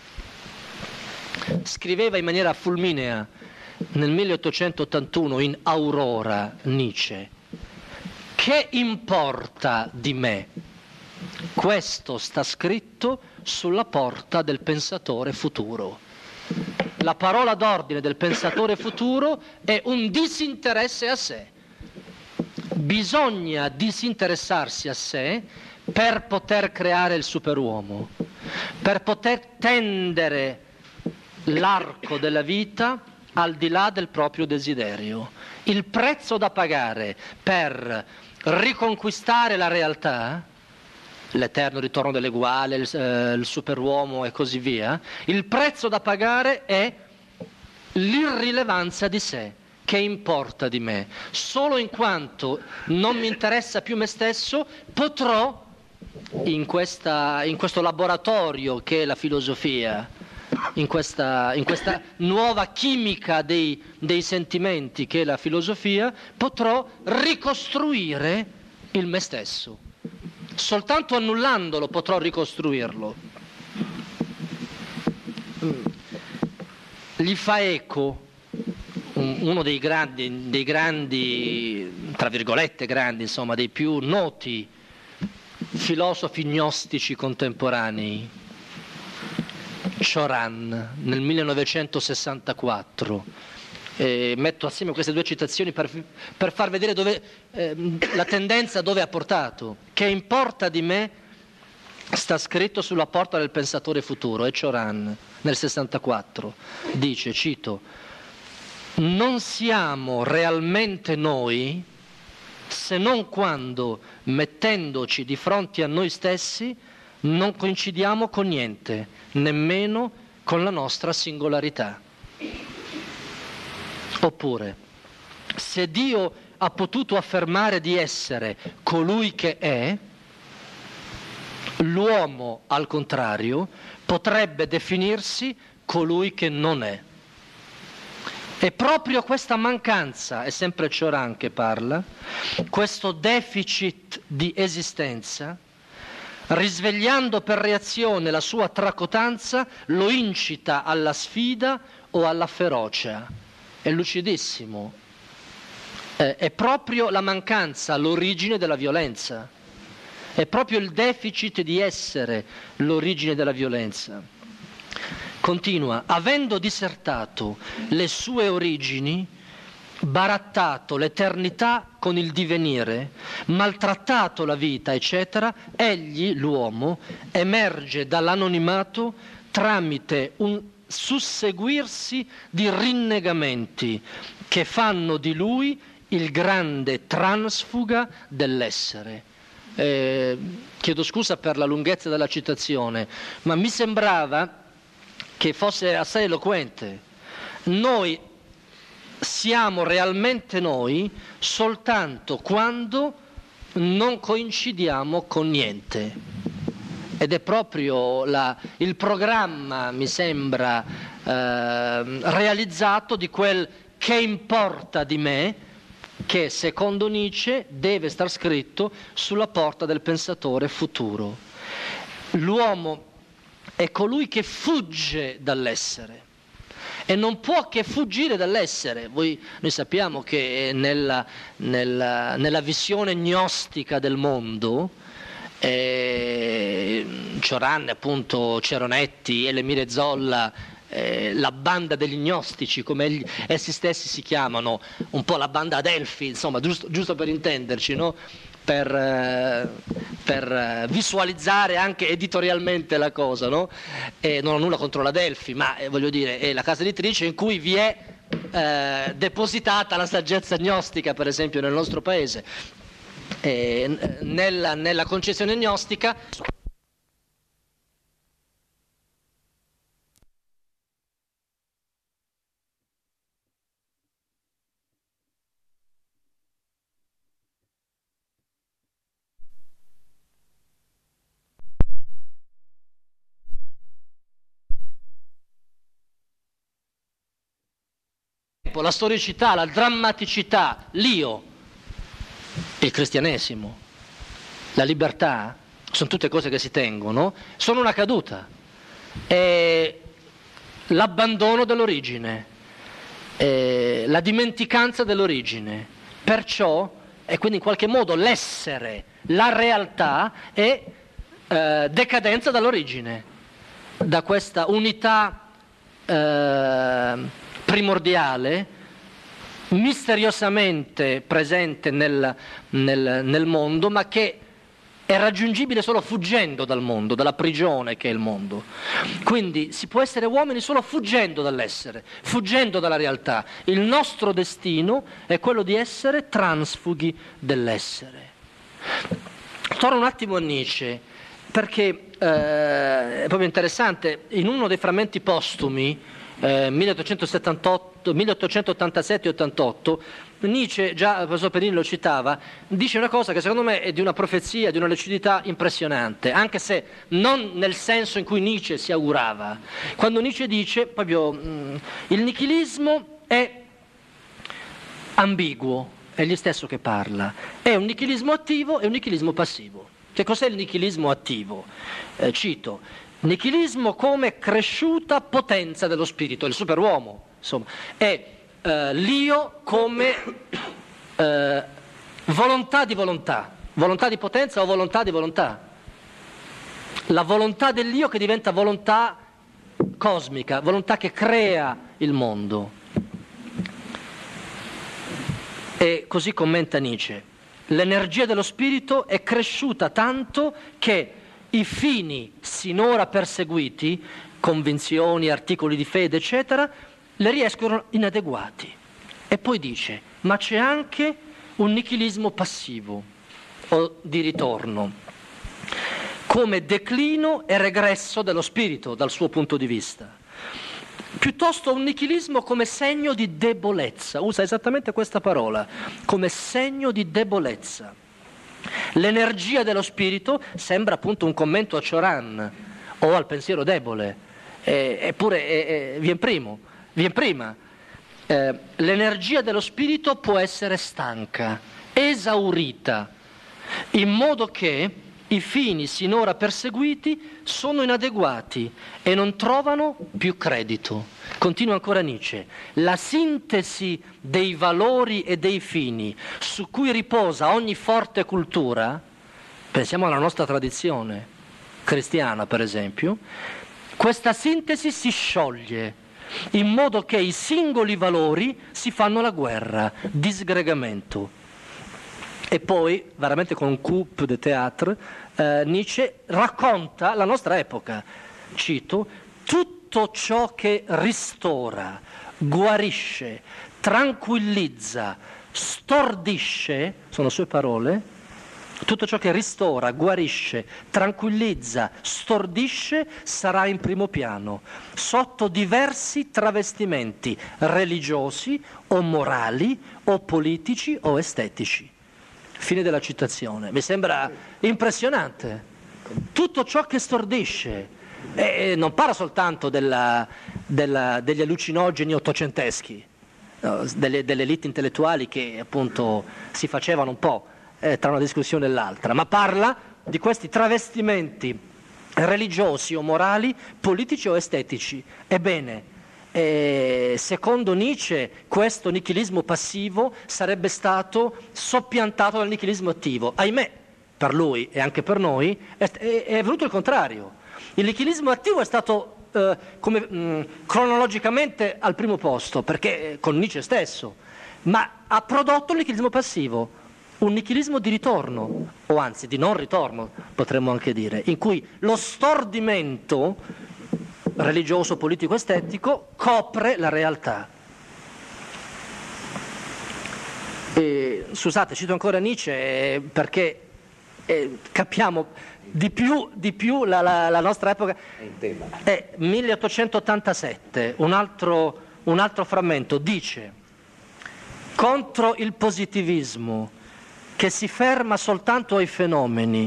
S3: Scriveva in maniera fulminea nel milleottocentottantuno in Aurora Nietzsche: che importa di me? Questo sta scritto sulla porta del pensatore futuro. La parola d'ordine del pensatore futuro è un disinteresse a sé. Bisogna disinteressarsi a sé per poter creare il superuomo, per poter tendere l'arco della vita al di là del proprio desiderio. Il prezzo da pagare per riconquistare la realtà, l'eterno ritorno dell'eguale, il, eh, il superuomo e così via, il prezzo da pagare è l'irrilevanza di sé. Che importa di me? Solo in quanto non mi interessa più me stesso, potrò, in, questa, in questo laboratorio che è la filosofia, In questa, in questa nuova chimica dei, dei sentimenti che è la filosofia, potrò ricostruire il me stesso. Soltanto annullandolo potrò ricostruirlo. Gli fa eco uno dei grandi, dei grandi, tra virgolette grandi, insomma, dei più noti filosofi gnostici contemporanei, Cioran, nel millenovecentosessantaquattro. Eh, metto assieme queste due citazioni per, per far vedere dove, eh, la tendenza dove ha portato. Che importa di me sta scritto sulla porta del pensatore futuro. E Cioran nel sessantaquattro dice, cito: non siamo realmente noi se non quando, mettendoci di fronte a noi stessi, non coincidiamo con niente, nemmeno con la nostra singolarità. Oppure, se Dio ha potuto affermare di essere colui che è, l'uomo, al contrario, potrebbe definirsi colui che non è. E proprio questa mancanza, è sempre Cioran che parla, questo deficit di esistenza, risvegliando per reazione la sua tracotanza, lo incita alla sfida o alla ferocia. È lucidissimo. Eh, è proprio la mancanza l'origine della violenza. È proprio il deficit di essere l'origine della violenza. Continua: avendo dissertato le sue origini, barattato l'eternità con il divenire, maltrattato la vita, eccetera, egli, l'uomo, emerge dall'anonimato tramite un susseguirsi di rinnegamenti che fanno di lui il grande transfuga dell'essere. Eh, chiedo scusa per la lunghezza della citazione, ma mi sembrava che fosse assai eloquente. Noi siamo realmente noi soltanto quando non coincidiamo con niente. Ed è proprio la, il programma, mi sembra, eh, realizzato di quel che importa di me, che secondo Nietzsche deve star scritto sulla porta del pensatore futuro. L'uomo è colui che fugge dall'essere e non può che fuggire dall'essere. Voi, noi sappiamo che nella, nella, nella visione gnostica del mondo, eh, Cioran, appunto, Ceronetti, Elemire Zolla, eh, la banda degli gnostici, come egli, essi stessi si chiamano, un po' la banda Adelphi, insomma, giusto, giusto per intenderci, no? Per, eh, per eh, visualizzare anche editorialmente la cosa, no? E non ho nulla contro l'Adelphi, ma eh, voglio dire, è la casa editrice in cui vi è eh, depositata la saggezza gnostica, per esempio, nel nostro paese. E, nella, nella concezione gnostica la storicità, la drammaticità, l'io, il cristianesimo, la libertà, sono tutte cose che si tengono, sono una caduta, è l'abbandono dell'origine, è la dimenticanza dell'origine, perciò, e quindi in qualche modo l'essere, la realtà è eh, decadenza dall'origine, da questa unità eh, primordiale, misteriosamente presente nel, nel, nel mondo, ma che è raggiungibile solo fuggendo dal mondo, dalla prigione che è il mondo. Quindi si può essere uomini solo fuggendo dall'essere, fuggendo dalla realtà. Il nostro destino è quello di essere transfughi dell'essere. Torno un attimo a Nietzsche, perché eh, è proprio interessante, in uno dei frammenti postumi, Eh, milleottocentosettantotto, milleottocentottantasette ottantotto, Nietzsche, già il professor Perini lo citava, dice una cosa che secondo me è di una profezia, di una lucidità impressionante, anche se non nel senso in cui Nietzsche si augurava. Quando Nietzsche dice proprio mh, il nichilismo è ambiguo, è egli stesso che parla, è un nichilismo attivo e un nichilismo passivo. Che cos'è il nichilismo attivo? Eh, cito: nichilismo come cresciuta potenza dello spirito, il superuomo, insomma, è eh, l'io come eh, volontà di volontà, volontà di potenza o volontà di volontà. La volontà dell'io che diventa volontà cosmica, volontà che crea il mondo. E così commenta Nietzsche: l'energia dello spirito è cresciuta tanto che i fini sinora perseguiti, convinzioni, articoli di fede, eccetera, le riescono inadeguati. E poi dice: ma c'è anche un nichilismo passivo o di ritorno, come declino e regresso dello spirito dal suo punto di vista. Piuttosto un nichilismo come segno di debolezza, usa esattamente questa parola, come segno di debolezza. L'energia dello spirito sembra appunto un commento a Cioran o al pensiero debole, eh, eppure eh, eh, viene primo, viene prima. Eh, l'energia dello spirito può essere stanca, esaurita, in modo che i fini sinora perseguiti sono inadeguati e non trovano più credito. Continua ancora Nietzsche: la sintesi dei valori e dei fini su cui riposa ogni forte cultura, pensiamo alla nostra tradizione cristiana per esempio, questa sintesi si scioglie in modo che i singoli valori si fanno la guerra, disgregamento. E poi, veramente con un coup de théâtre, eh, Nietzsche racconta la nostra epoca, cito, tutto ciò che ristora, guarisce, tranquillizza, stordisce, sono sue parole, tutto ciò che ristora, guarisce, tranquillizza, stordisce sarà in primo piano, sotto diversi travestimenti religiosi o morali o politici o estetici. Fine della citazione. Mi sembra impressionante. Tutto ciò che stordisce. E non parla soltanto della, della, degli allucinogeni ottocenteschi, no, delle, delle elite intellettuali che appunto si facevano un po' eh, tra una discussione e l'altra, ma parla di questi travestimenti religiosi o morali, politici o estetici. Ebbene, Eh, secondo Nietzsche questo nichilismo passivo sarebbe stato soppiantato dal nichilismo attivo. Ahimè, per lui e anche per noi è, è, è venuto il contrario. Il nichilismo attivo è stato eh, come, mh, cronologicamente al primo posto, perché con Nietzsche stesso, ma ha prodotto il nichilismo passivo, un nichilismo di ritorno, o anzi di non ritorno, potremmo anche dire, in cui lo stordimento religioso, politico, estetico copre la realtà. E, scusate, cito ancora Nietzsche eh, perché eh, capiamo di più, di più la, la, la nostra epoca. È milleottocentottantasette, un altro, un altro frammento, dice: contro il positivismo che si ferma soltanto ai fenomeni,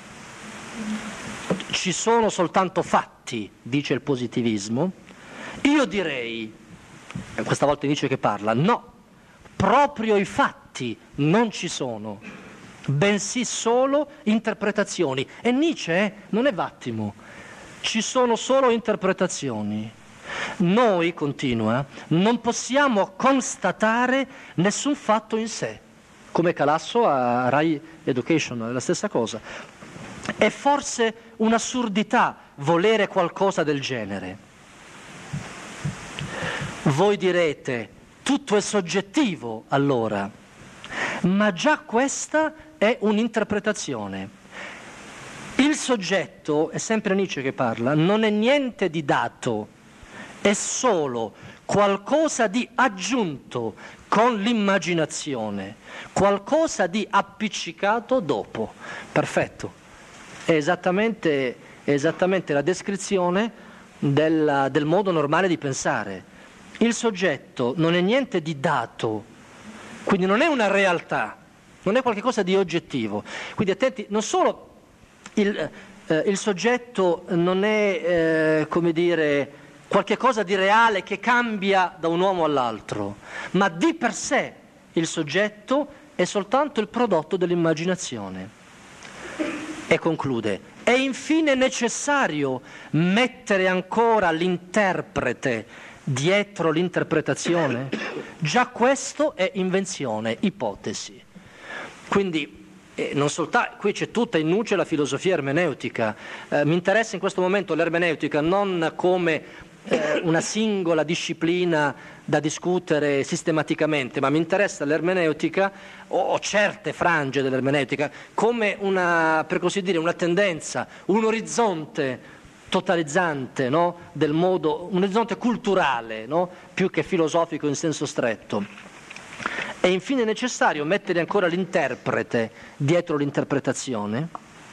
S3: ci sono soltanto fatti, dice il positivismo, io direi, e questa volta Nietzsche che parla, no, proprio i fatti non ci sono, bensì solo interpretazioni. E Nietzsche eh, non è Vattimo, ci sono solo interpretazioni. Noi, continua, non possiamo constatare nessun fatto in sé, come Calasso a Rai Education, è la stessa cosa. È forse un'assurdità volere qualcosa del genere. Voi direte, tutto è soggettivo allora, ma già questa è un'interpretazione. Il soggetto, è sempre Nietzsche che parla, non è niente di dato, è solo qualcosa di aggiunto con l'immaginazione, qualcosa di appiccicato dopo. Perfetto. È esattamente, è esattamente la descrizione della, del modo normale di pensare. Il soggetto non è niente di dato, quindi non è una realtà, non è qualcosa di oggettivo. Quindi attenti, non solo il, eh, il soggetto non è, eh, come dire, qualche cosa di reale che cambia da un uomo all'altro, ma di per sé il soggetto è soltanto il prodotto dell'immaginazione. E conclude, è infine necessario mettere ancora l'interprete dietro l'interpretazione? Già questo è invenzione, ipotesi. Quindi eh, non soltanto, qui c'è tutta in nuce la filosofia ermeneutica. Eh, mi interessa in questo momento l'ermeneutica non come eh, una singola disciplina da discutere sistematicamente, ma mi interessa l'ermeneutica o, o certe frange dell'ermeneutica come una, per così dire, una tendenza, un orizzonte totalizzante, no? Del modo, un orizzonte culturale, no? Più che filosofico in senso stretto. È infine necessario mettere ancora l'interprete dietro l'interpretazione,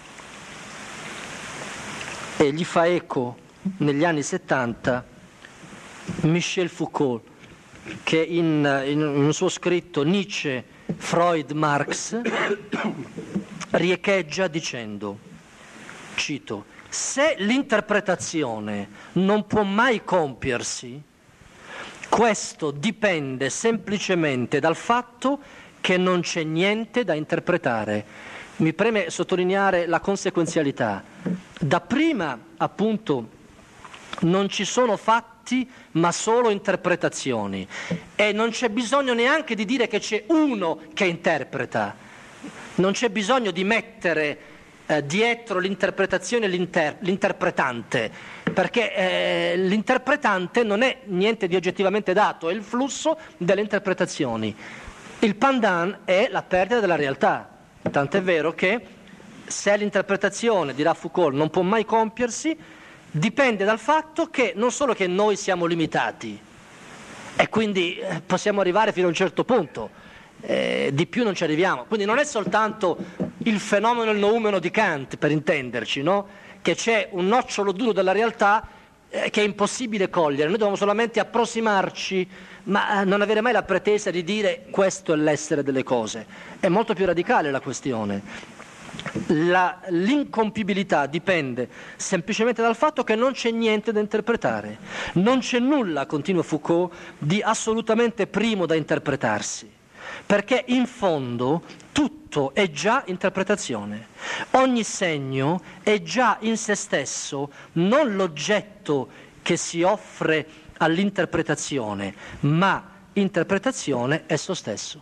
S3: e gli fa eco negli anni settanta Michel Foucault, che in, in un suo scritto Nietzsche, Freud, Marx riecheggia dicendo, cito, se l'interpretazione non può mai compiersi, questo dipende semplicemente dal fatto che non c'è niente da interpretare. Mi preme sottolineare la conseguenzialità. Dapprima, appunto, non ci sono fatti, ma solo interpretazioni. E non c'è bisogno neanche di dire che c'è uno che interpreta. Non c'è bisogno di mettere eh, dietro l'interpretazione l'inter- l'interpretante. perché eh, l'interpretante non è niente di oggettivamente dato, è il flusso delle interpretazioni. Il pandan è la perdita della realtà, tant'è vero che se l'interpretazione, dirà Foucault, non può mai compiersi, dipende dal fatto che non solo che noi siamo limitati e quindi possiamo arrivare fino a un certo punto, eh, di più non ci arriviamo, quindi non è soltanto il fenomeno del noumeno di Kant, per intenderci, no? Che c'è un nocciolo duro della realtà eh, che è impossibile cogliere, noi dobbiamo solamente approssimarci, ma non avere mai la pretesa di dire questo è l'essere delle cose. È molto più radicale la questione. La, l'incompibilità dipende semplicemente dal fatto che non c'è niente da interpretare, non c'è nulla, continua Foucault, di assolutamente primo da interpretarsi, perché in fondo tutto è già interpretazione, ogni segno è già in se stesso non l'oggetto che si offre all'interpretazione, ma interpretazione esso stesso.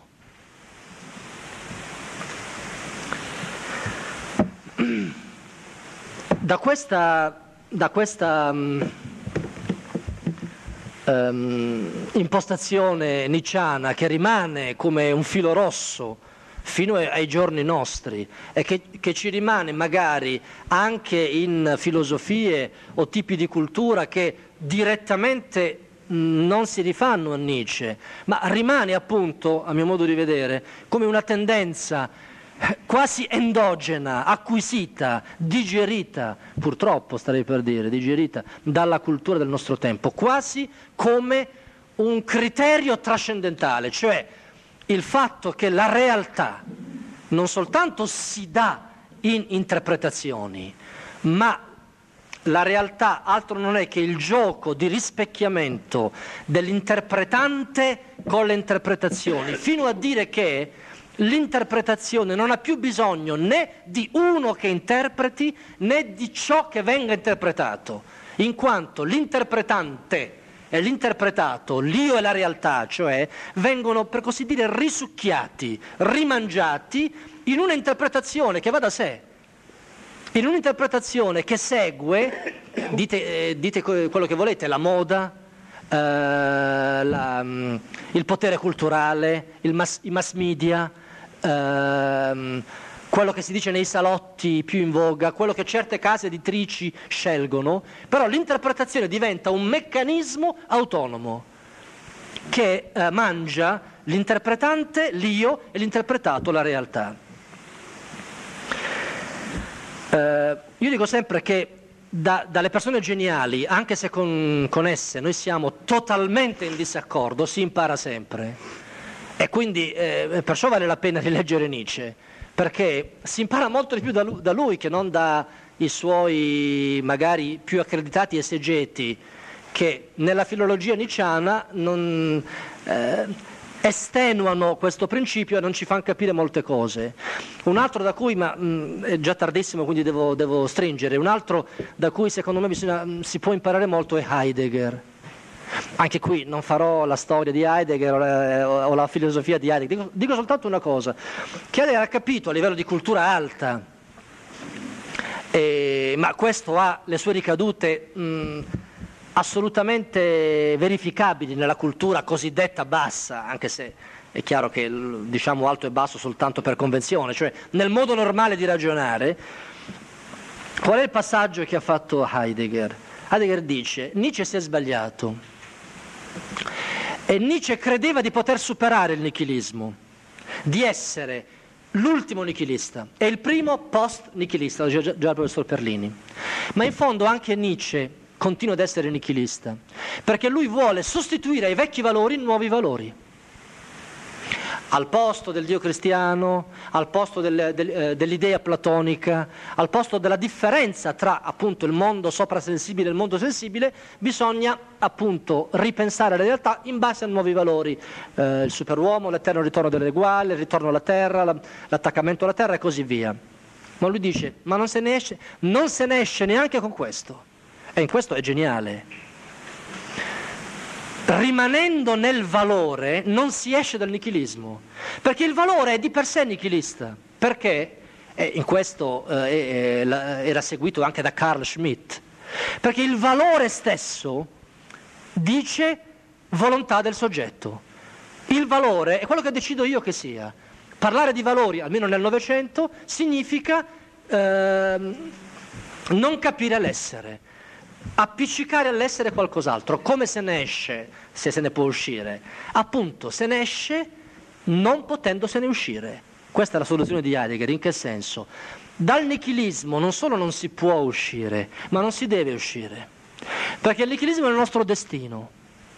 S3: Da questa, da questa um, um, impostazione nietzschiana, che rimane come un filo rosso fino ai giorni nostri e che, che ci rimane magari anche in filosofie o tipi di cultura che direttamente non si rifanno a Nietzsche, ma rimane appunto, a mio modo di vedere, come una tendenza quasi endogena, acquisita, digerita, purtroppo starei per dire, digerita dalla cultura del nostro tempo, quasi come un criterio trascendentale, cioè il fatto che la realtà non soltanto si dà in interpretazioni, ma la realtà altro non è che il gioco di rispecchiamento dell'interpretante con le interpretazioni, fino a dire che l'interpretazione non ha più bisogno né di uno che interpreti né di ciò che venga interpretato, in quanto l'interpretante e l'interpretato, l'io e la realtà, cioè, vengono per così dire risucchiati, rimangiati in una interpretazione che va da sé, in un'interpretazione che segue, dite, eh, dite quello che volete, la moda, eh, la, il potere culturale, il mass, i mass media, Uh, quello che si dice nei salotti più in voga, quello che certe case editrici scelgono, però l'interpretazione diventa un meccanismo autonomo che uh, mangia l'interpretante, l'io, e l'interpretato, la realtà. Uh, io dico sempre che da, dalle persone geniali, anche se con, con esse noi siamo totalmente in disaccordo, si impara sempre. E quindi eh, perciò vale la pena rileggere Nietzsche, perché si impara molto di più da lui, da lui che non dai suoi magari più accreditati esegeti, che nella filologia nietzschiana non, eh, estenuano questo principio e non ci fanno capire molte cose. Un altro da cui, ma mh, è già tardissimo quindi devo, devo stringere, un altro da cui secondo me bisogna, si può imparare molto è Heidegger. Anche qui non farò la storia di Heidegger o la, o la filosofia di Heidegger, dico, dico soltanto una cosa, che Heidegger ha capito a livello di cultura alta, eh, ma questo ha le sue ricadute mh, assolutamente verificabili nella cultura cosiddetta bassa, anche se è chiaro che diciamo alto e basso soltanto per convenzione, cioè nel modo normale di ragionare. Qual è il passaggio che ha fatto Heidegger? Heidegger dice: Nietzsche si è sbagliato. E Nietzsche credeva di poter superare il nichilismo, di essere l'ultimo nichilista e il primo post-nichilista, lo dice già il professor Perlini. Ma in fondo anche Nietzsche continua ad essere nichilista, perché lui vuole sostituire ai vecchi valori nuovi valori. Al posto del Dio cristiano, al posto del, del, eh, dell'idea platonica, al posto della differenza tra appunto il mondo soprasensibile e il mondo sensibile, bisogna appunto ripensare la realtà in base a nuovi valori, eh, il superuomo, l'eterno ritorno dell'eguale, il ritorno alla terra, la, l'attaccamento alla terra e così via. Ma lui dice, ma non se ne esce, non se ne esce neanche con questo, e in questo è geniale. Rimanendo nel valore non si esce dal nichilismo, perché il valore è di per sé nichilista, perché, e in questo eh, era seguito anche da Carl Schmitt, perché il valore stesso dice volontà del soggetto. Il valore è quello che decido io che sia. Parlare di valori, almeno nel Novecento, significa eh, non capire l'essere, appiccicare all'essere qualcos'altro. Come se ne esce, se se ne può uscire? Appunto, se ne esce non potendosene uscire. Questa è la soluzione di Heidegger. In che senso? Dal nichilismo non solo non si può uscire, ma non si deve uscire, perché il nichilismo è il nostro destino.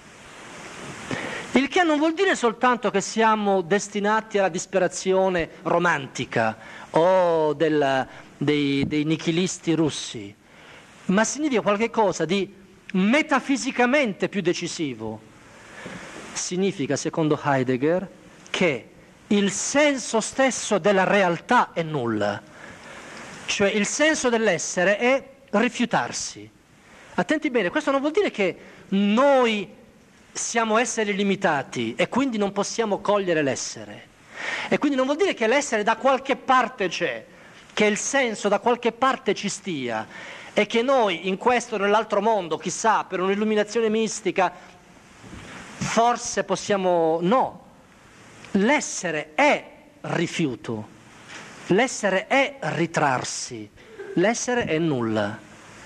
S3: Il che non vuol dire soltanto che siamo destinati alla disperazione romantica o del, dei, dei nichilisti russi, ma significa qualcosa di metafisicamente più decisivo. Significa, secondo Heidegger, che il senso stesso della realtà è nulla, cioè il senso dell'essere è rifiutarsi. Attenti bene, questo non vuol dire che noi siamo esseri limitati e quindi non possiamo cogliere l'essere, e quindi non vuol dire che l'essere da qualche parte c'è, che il senso da qualche parte ci stia e che noi in questo o nell'altro mondo, chissà, per un'illuminazione mistica forse possiamo... no, l'essere è rifiuto, l'essere è ritrarsi, l'essere è nulla.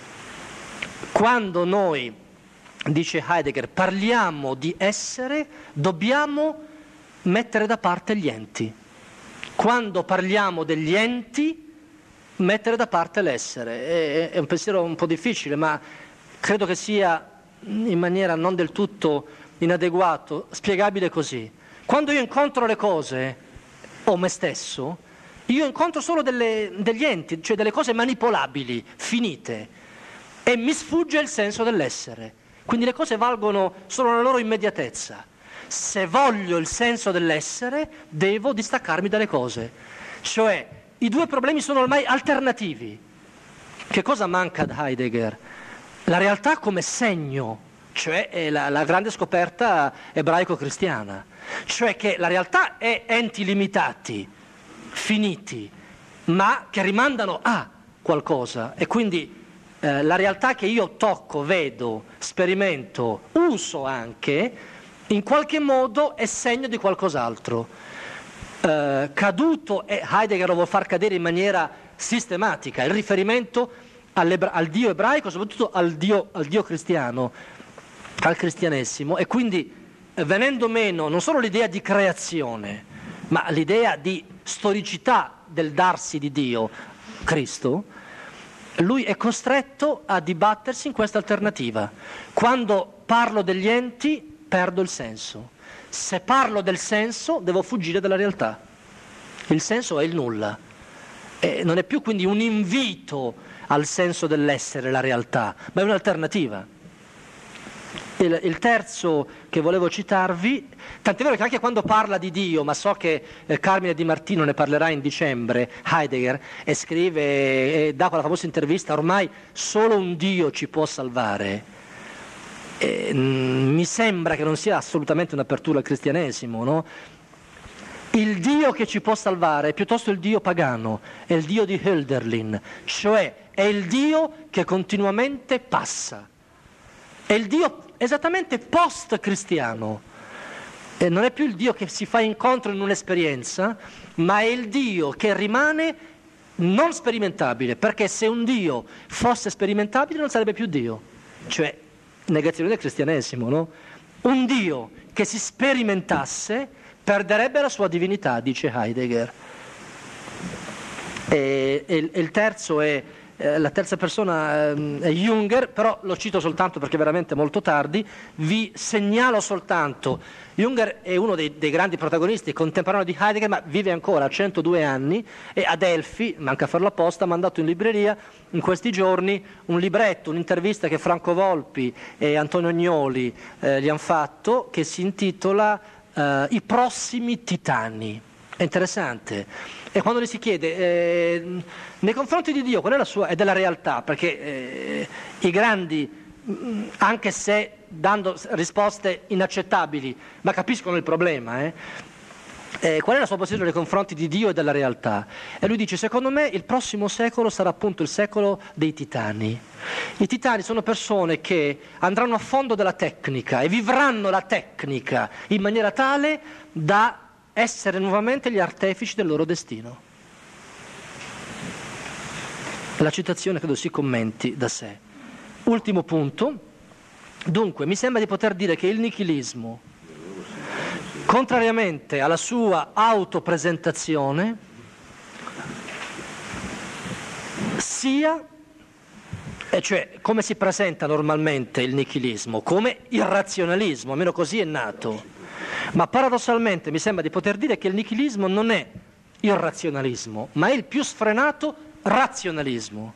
S3: Quando noi, dice Heidegger, parliamo di essere, dobbiamo mettere da parte gli enti. Quando parliamo degli enti, mettere da parte l'essere. È, è un pensiero un po' difficile, ma credo che sia in maniera non del tutto inadeguato, spiegabile così. Quando io incontro le cose, o me stesso, io incontro solo delle, degli enti, cioè delle cose manipolabili, finite, e mi sfugge il senso dell'essere. Quindi le cose valgono solo nella loro immediatezza. Se voglio il senso dell'essere, devo distaccarmi dalle cose. Cioè, i due problemi sono ormai alternativi. Che cosa manca ad Heidegger? La realtà come segno, cioè è la, la grande scoperta ebraico-cristiana. Cioè che la realtà è enti limitati, finiti, ma che rimandano a qualcosa. E quindi eh, la realtà che io tocco, vedo, sperimento, uso anche, in qualche modo è segno di qualcos'altro. Eh, caduto, e Heidegger lo vuol far cadere in maniera sistematica, il riferimento al Dio ebraico, soprattutto al Dio, al Dio cristiano, al cristianesimo, e quindi eh, venendo meno non solo l'idea di creazione, ma l'idea di storicità del darsi di Dio, Cristo, lui è costretto a dibattersi in questa alternativa. Quando parlo degli enti, perdo il senso. Se parlo del senso, devo fuggire dalla realtà. Il senso è il nulla. E non è più quindi un invito al senso dell'essere, la realtà, ma è un'alternativa. Il, il terzo che volevo citarvi, tant'è vero che anche quando parla di Dio, ma so che eh, Carmine Di Martino ne parlerà in dicembre, Heidegger, e scrive, e dà quella famosa intervista, ormai solo un Dio ci può salvare. E, mh, mi sembra che non sia assolutamente un'apertura al cristianesimo, no? Il Dio che ci può salvare è piuttosto il Dio pagano, è il Dio di Hölderlin, cioè è il Dio che continuamente passa, è il Dio esattamente post-cristiano, e non è più il Dio che si fa incontro in un'esperienza, ma è il Dio che rimane non sperimentabile, perché se un Dio fosse sperimentabile non sarebbe più Dio, cioè negazione del cristianesimo, no? Un Dio che si sperimentasse perderebbe la sua divinità, dice Heidegger. E, e, e il terzo è, eh, la terza persona eh, è Junger, però lo cito soltanto perché è veramente molto tardi, vi segnalo soltanto, Junger è uno dei, dei grandi protagonisti contemporanei di Heidegger, ma vive ancora a centodue anni, e a Delphi, manca a farlo apposta, ha mandato in libreria in questi giorni un libretto, un'intervista che Franco Volpi e Antonio Agnoli eh, gli hanno fatto, che si intitola Uh, I prossimi titani. È interessante. E quando gli si chiede eh, nei confronti di Dio qual è la sua, e della realtà, perché eh, i grandi, mh, anche se dando risposte inaccettabili, ma capiscono il problema, eh, Eh, qual è la sua posizione nei confronti di Dio e della realtà? E lui dice: secondo me il prossimo secolo sarà appunto il secolo dei titani. I titani sono persone che andranno a fondo della tecnica e vivranno la tecnica in maniera tale da essere nuovamente gli artefici del loro destino. La citazione credo si commenti da sé. Ultimo punto. Dunque, mi sembra di poter dire che il nichilismo, contrariamente alla sua autopresentazione, sia, e cioè come si presenta normalmente il nichilismo, come irrazionalismo, almeno così è nato, ma paradossalmente mi sembra di poter dire che il nichilismo non è irrazionalismo, ma è il più sfrenato razionalismo.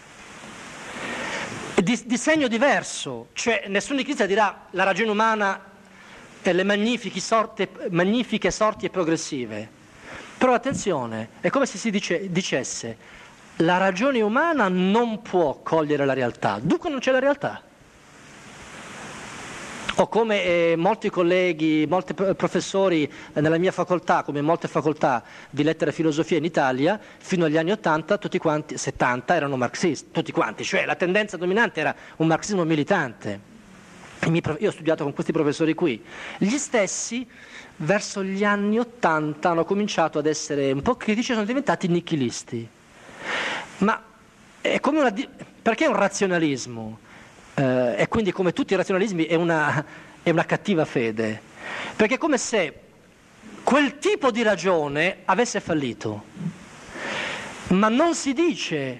S3: Di, di segno diverso, cioè nessun nichilista dirà la ragione umana e le magnifiche sorti, magnifiche sorti e progressive. Però attenzione, è come se si dice, dicesse la ragione umana non può cogliere la realtà, dunque non c'è la realtà. O come eh, molti colleghi, molti professori eh, nella mia facoltà, come in molte facoltà di lettere e filosofia in Italia, fino agli anni ottanta, tutti quanti, settanta erano marxisti, tutti quanti, cioè la tendenza dominante era un marxismo militante. Io ho studiato con questi professori qui. Gli stessi, verso gli anni ottanta, hanno cominciato ad essere un po' critici e sono diventati nichilisti. Ma è come una... perché è un razionalismo? Uh, e quindi come tutti i razionalismi è una, è una cattiva fede, perché è come se quel tipo di ragione avesse fallito, ma non si dice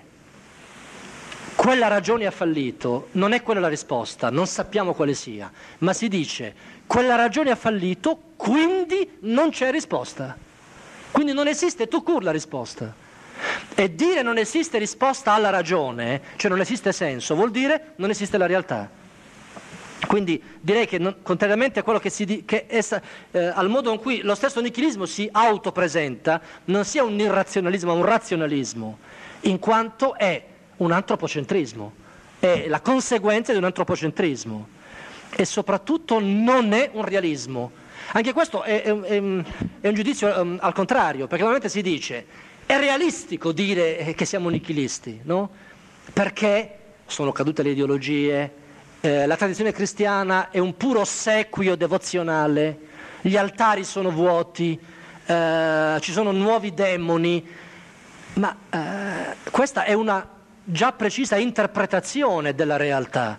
S3: quella ragione ha fallito, non è quella la risposta, non sappiamo quale sia, ma si dice quella ragione ha fallito, quindi non c'è risposta, quindi non esiste tout court la risposta. E dire non esiste risposta alla ragione, cioè non esiste senso, vuol dire non esiste la realtà. Quindi direi che non, contrariamente a quello che si dice, che è, eh, al modo in cui lo stesso nichilismo si autopresenta, non sia un irrazionalismo ma un razionalismo, in quanto è un antropocentrismo, è la conseguenza di un antropocentrismo e soprattutto non è un realismo. Anche questo è, è, è, è un giudizio um, al contrario, perché normalmente si dice è realistico dire che siamo nichilisti, no? Perché sono cadute le ideologie, eh, la tradizione cristiana è un puro ossequio devozionale, gli altari sono vuoti, eh, ci sono nuovi demoni, ma eh, questa è una già precisa interpretazione della realtà.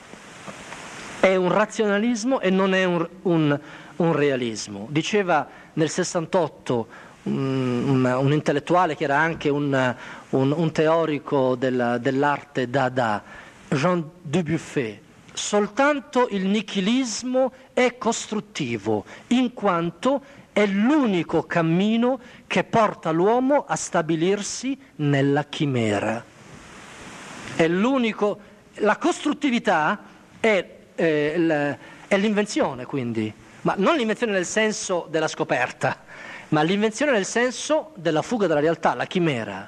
S3: È un razionalismo e non è un, un, un realismo. Diceva nel sessantotto Un, un intellettuale che era anche un, un, un teorico della, dell'arte Dada, Jean Dubuffet: soltanto il nichilismo è costruttivo, in quanto è l'unico cammino che porta l'uomo a stabilirsi nella chimera. È l'unico, la costruttività è, eh, l, è l'invenzione, quindi, ma non l'invenzione nel senso della scoperta, ma l'invenzione nel senso della fuga dalla realtà, la chimera.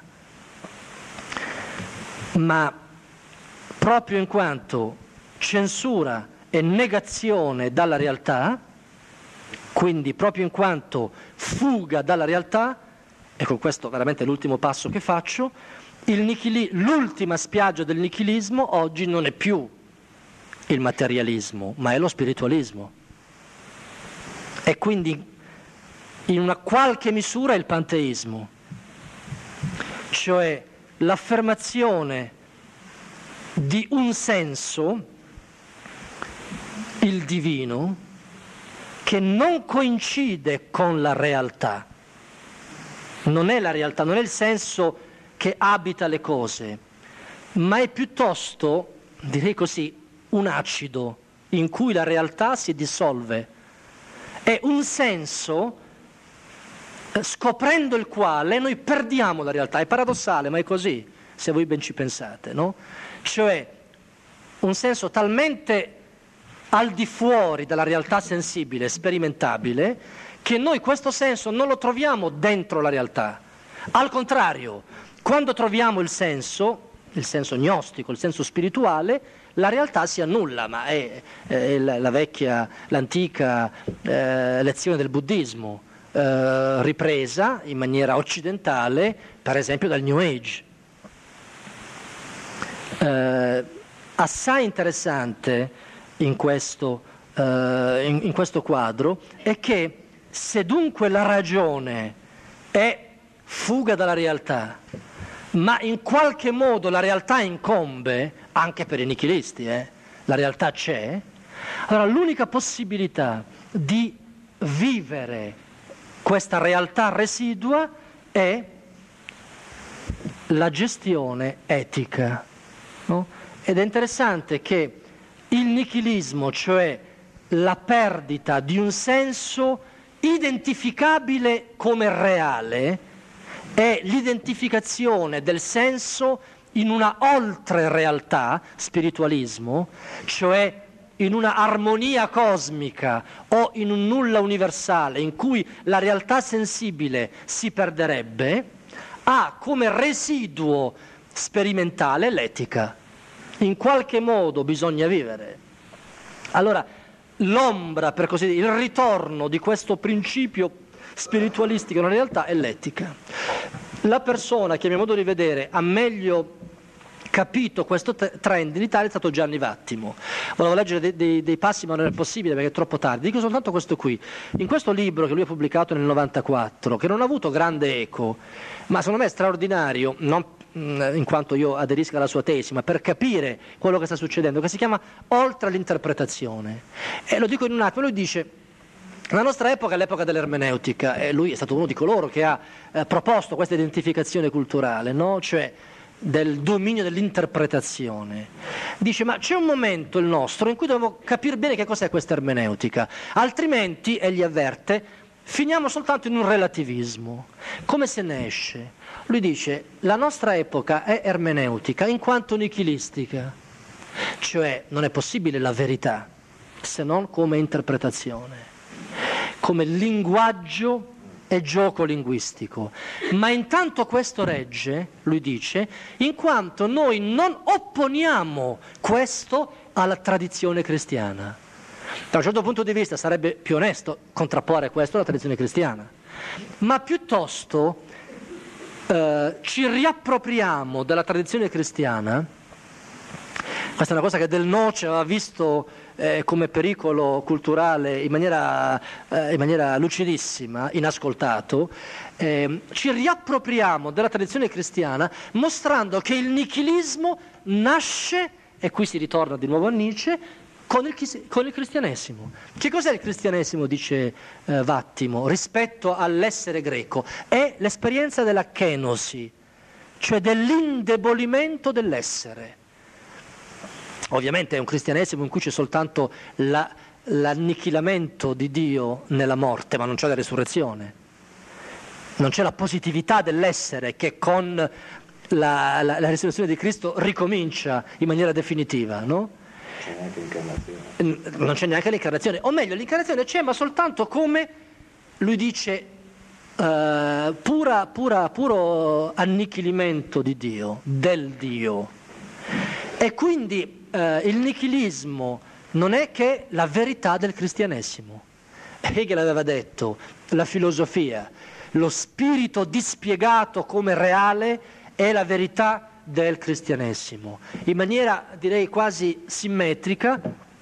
S3: Ma proprio in quanto censura e negazione dalla realtà, quindi proprio in quanto fuga dalla realtà, e con questo veramente è l'ultimo passo che faccio, il nichili- l'ultima spiaggia del nichilismo oggi non è più il materialismo, ma è lo spiritualismo. E quindi in una qualche misura il panteismo, cioè l'affermazione di un senso, il divino, che non coincide con la realtà, non è la realtà, non è il senso che abita le cose, ma è piuttosto, direi così, un acido in cui la realtà si dissolve. È un senso scoprendo il quale noi perdiamo la realtà. È paradossale, ma è così, se voi ben ci pensate, no? Cioè un senso talmente al di fuori della realtà sensibile, sperimentabile, che noi questo senso non lo troviamo dentro la realtà. Al contrario, quando troviamo il senso, il senso gnostico, il senso spirituale, la realtà si annulla, ma è, è la, la vecchia, l'antica eh, lezione del buddismo. eh, ripresa in maniera occidentale, per esempio dal New Age. Eh, assai interessante in questo, eh, in, in questo quadro è che se dunque la ragione è fuga dalla realtà, ma in qualche modo la realtà incombe, anche per i nichilisti, eh, la realtà c'è, allora l'unica possibilità di vivere questa realtà residua è la gestione etica, no? Ed è interessante che il nichilismo, cioè la perdita di un senso identificabile come reale, è l'identificazione del senso in una oltre realtà, spiritualismo, cioè in una armonia cosmica o in un nulla universale in cui la realtà sensibile si perderebbe, ha come residuo sperimentale l'etica. In qualche modo bisogna vivere. Allora, l'ombra, per così dire, il ritorno di questo principio spiritualistico nella realtà è l'etica. La persona che a mio modo di vedere ha meglio capito questo trend in Italia è stato Gianni Vattimo. Volevo leggere dei, dei, dei passi, ma non è possibile perché è troppo tardi. Dico soltanto questo qui. In questo libro che lui ha pubblicato nel novantaquattro, che non ha avuto grande eco, ma secondo me è straordinario, non in quanto io aderisca alla sua tesi, ma per capire quello che sta succedendo, che si chiama Oltre l'interpretazione. E lo dico in un attimo, lui dice: la nostra epoca è l'epoca dell'ermeneutica, e lui è stato uno di coloro che ha eh, proposto questa identificazione culturale, no? Cioè del dominio dell'interpretazione. Dice: ma c'è un momento, il nostro, in cui dobbiamo capire bene che cos'è questa ermeneutica, altrimenti, egli avverte, finiamo soltanto in un relativismo. Come se ne esce? Lui dice: la nostra epoca è ermeneutica in quanto nichilistica, cioè non è possibile la verità se non come interpretazione, come linguaggio e gioco linguistico. Ma intanto questo regge, lui dice, in quanto noi non opponiamo questo alla tradizione cristiana. Da un certo punto di vista sarebbe più onesto contrapporre questo alla tradizione cristiana, ma piuttosto eh, ci riappropriamo della tradizione cristiana. Questa è una cosa che Del Noce aveva visto eh, come pericolo culturale in maniera, eh, in maniera lucidissima, inascoltato. Eh, ci riappropriamo della tradizione cristiana mostrando che il nichilismo nasce, e qui si ritorna di nuovo a Nietzsche, con il, con il cristianesimo. Che cos'è il cristianesimo, dice eh, Vattimo, rispetto all'essere greco? È l'esperienza della kenosi, cioè dell'indebolimento dell'essere. Ovviamente è un cristianesimo in cui c'è soltanto la, l'annichilamento di Dio nella morte, ma non c'è la resurrezione. Non c'è la positività dell'essere che con la, la, la risurrezione di Cristo ricomincia in maniera definitiva, no?
S2: C'è neanche l'incarnazione.
S3: Non c'è neanche l'incarnazione, o meglio, l'incarnazione c'è, ma soltanto come, lui dice, uh, pura, pura, puro annichilimento di Dio, del Dio. E quindi uh, il nichilismo non è che la verità del cristianesimo. Hegel aveva detto, la filosofia, lo spirito dispiegato come reale è la verità del cristianesimo. In maniera direi quasi simmetrica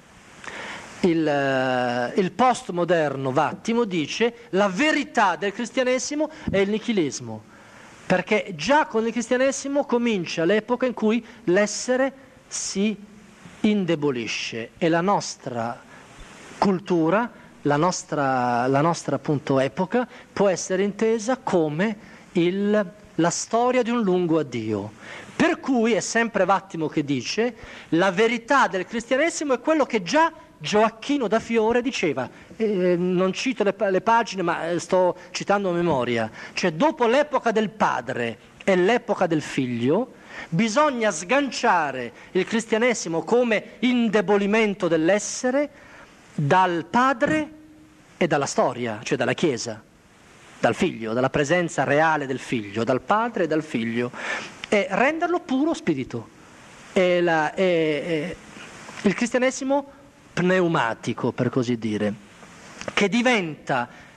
S3: il, il postmoderno Vattimo dice la verità del cristianesimo è il nichilismo, perché già con il cristianesimo comincia l'epoca in cui l'essere si indebolisce e la nostra cultura, la nostra, la nostra appunto epoca può essere intesa come il, la storia di un lungo addio. Per cui è sempre Vattimo che dice la verità del cristianesimo è quello che già Gioacchino da Fiore diceva, eh, non cito le, le pagine ma sto citando a memoria, cioè dopo l'epoca del padre e l'epoca del figlio bisogna sganciare il cristianesimo come indebolimento dell'essere dal padre e dalla storia, cioè dalla Chiesa, dal figlio, dalla presenza reale del figlio, dal padre e dal figlio, e renderlo puro spirito. È la, è, è il cristianesimo pneumatico, per così dire, che diventa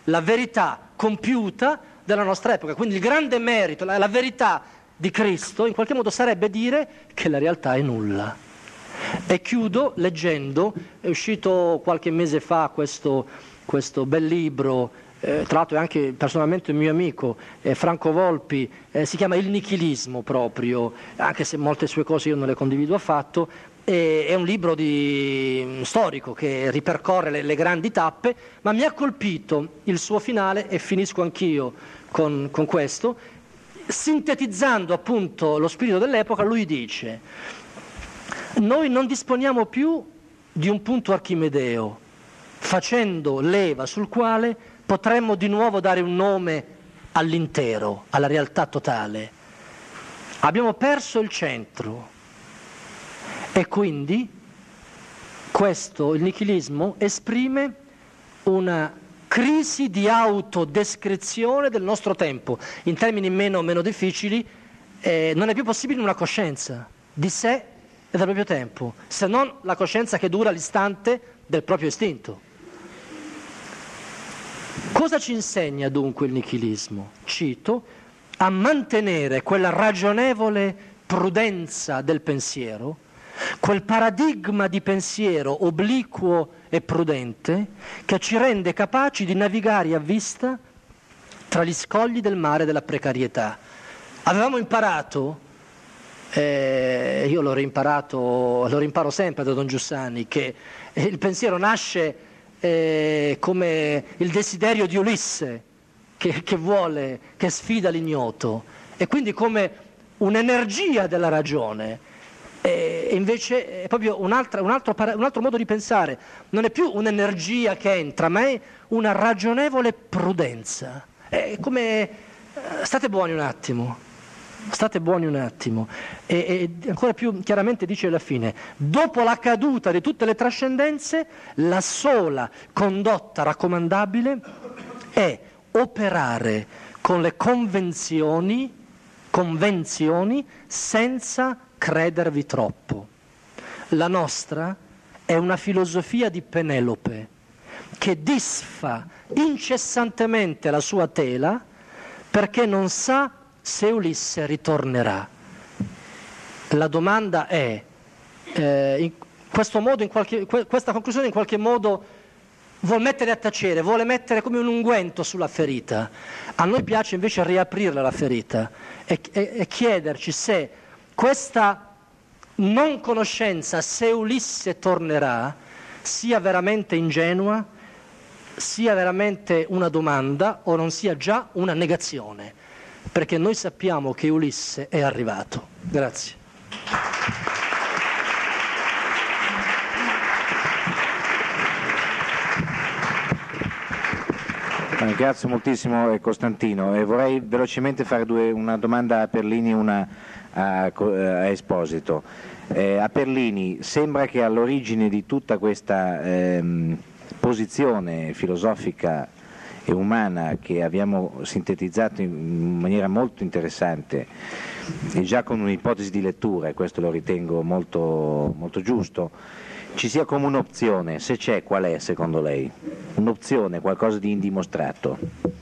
S3: la verità compiuta della nostra epoca. Quindi il grande merito, la, la verità di Cristo in qualche modo sarebbe dire che la realtà è nulla. E chiudo leggendo, è uscito qualche mese fa questo, questo bel libro, eh, tra l'altro è anche personalmente un mio amico, eh, Franco Volpi, eh, si chiama Il nichilismo proprio, anche se molte sue cose io non le condivido affatto, eh, è un libro di, storico che ripercorre le, le grandi tappe, ma mi ha colpito il suo finale, e finisco anch'io con, con questo, sintetizzando appunto lo spirito dell'epoca. Lui dice: noi non disponiamo più di un punto archimedeo, facendo leva sul quale potremmo di nuovo dare un nome all'intero, alla realtà totale. Abbiamo perso il centro e quindi questo, il nichilismo, esprime una crisi di autodescrizione del nostro tempo. In termini meno, meno difficili, eh, non è più possibile una coscienza di sé e del proprio tempo, se non la coscienza che dura l'istante del proprio istinto. Cosa ci insegna dunque il nichilismo? Cito: a mantenere quella ragionevole prudenza del pensiero, quel paradigma di pensiero obliquo e prudente che ci rende capaci di navigare a vista tra gli scogli del mare della precarietà. Avevamo imparato, eh, io l'ho reimparato, lo rimparo sempre da Don Giussani, che il pensiero nasce eh, come il desiderio di Ulisse che, che vuole, che sfida l'ignoto, e quindi come un'energia della ragione. E invece è proprio un altro, un, altro, un altro modo di pensare, non è più un'energia che entra, ma è una ragionevole prudenza. È come, state buoni un attimo, state buoni un attimo, e, e ancora più chiaramente dice alla fine: dopo la caduta di tutte le trascendenze, la sola condotta raccomandabile è operare con le convenzioni, convenzioni senza credervi troppo. La nostra è una filosofia di Penelope che disfa incessantemente la sua tela perché non sa se Ulisse ritornerà. La domanda è, eh, in questo modo, in qualche, questa conclusione in qualche modo vuol mettere a tacere, vuole mettere come un unguento sulla ferita. A noi piace invece riaprirla la ferita e, e, e chiederci se questa non conoscenza, se Ulisse tornerà, sia veramente ingenua, sia veramente una domanda o non sia già una negazione, perché noi sappiamo che Ulisse è arrivato. Grazie.
S2: Grazie moltissimo Costantino, e vorrei velocemente fare due, una domanda a Perlini e una a, a Esposito. Eh, a Perlini, sembra che all'origine di tutta questa ehm, posizione filosofica e umana che abbiamo sintetizzato in maniera molto interessante e già con un'ipotesi di lettura, e questo lo ritengo molto, molto giusto, ci sia come un'opzione. Se c'è, qual è secondo lei? Un'opzione, qualcosa di indimostrato.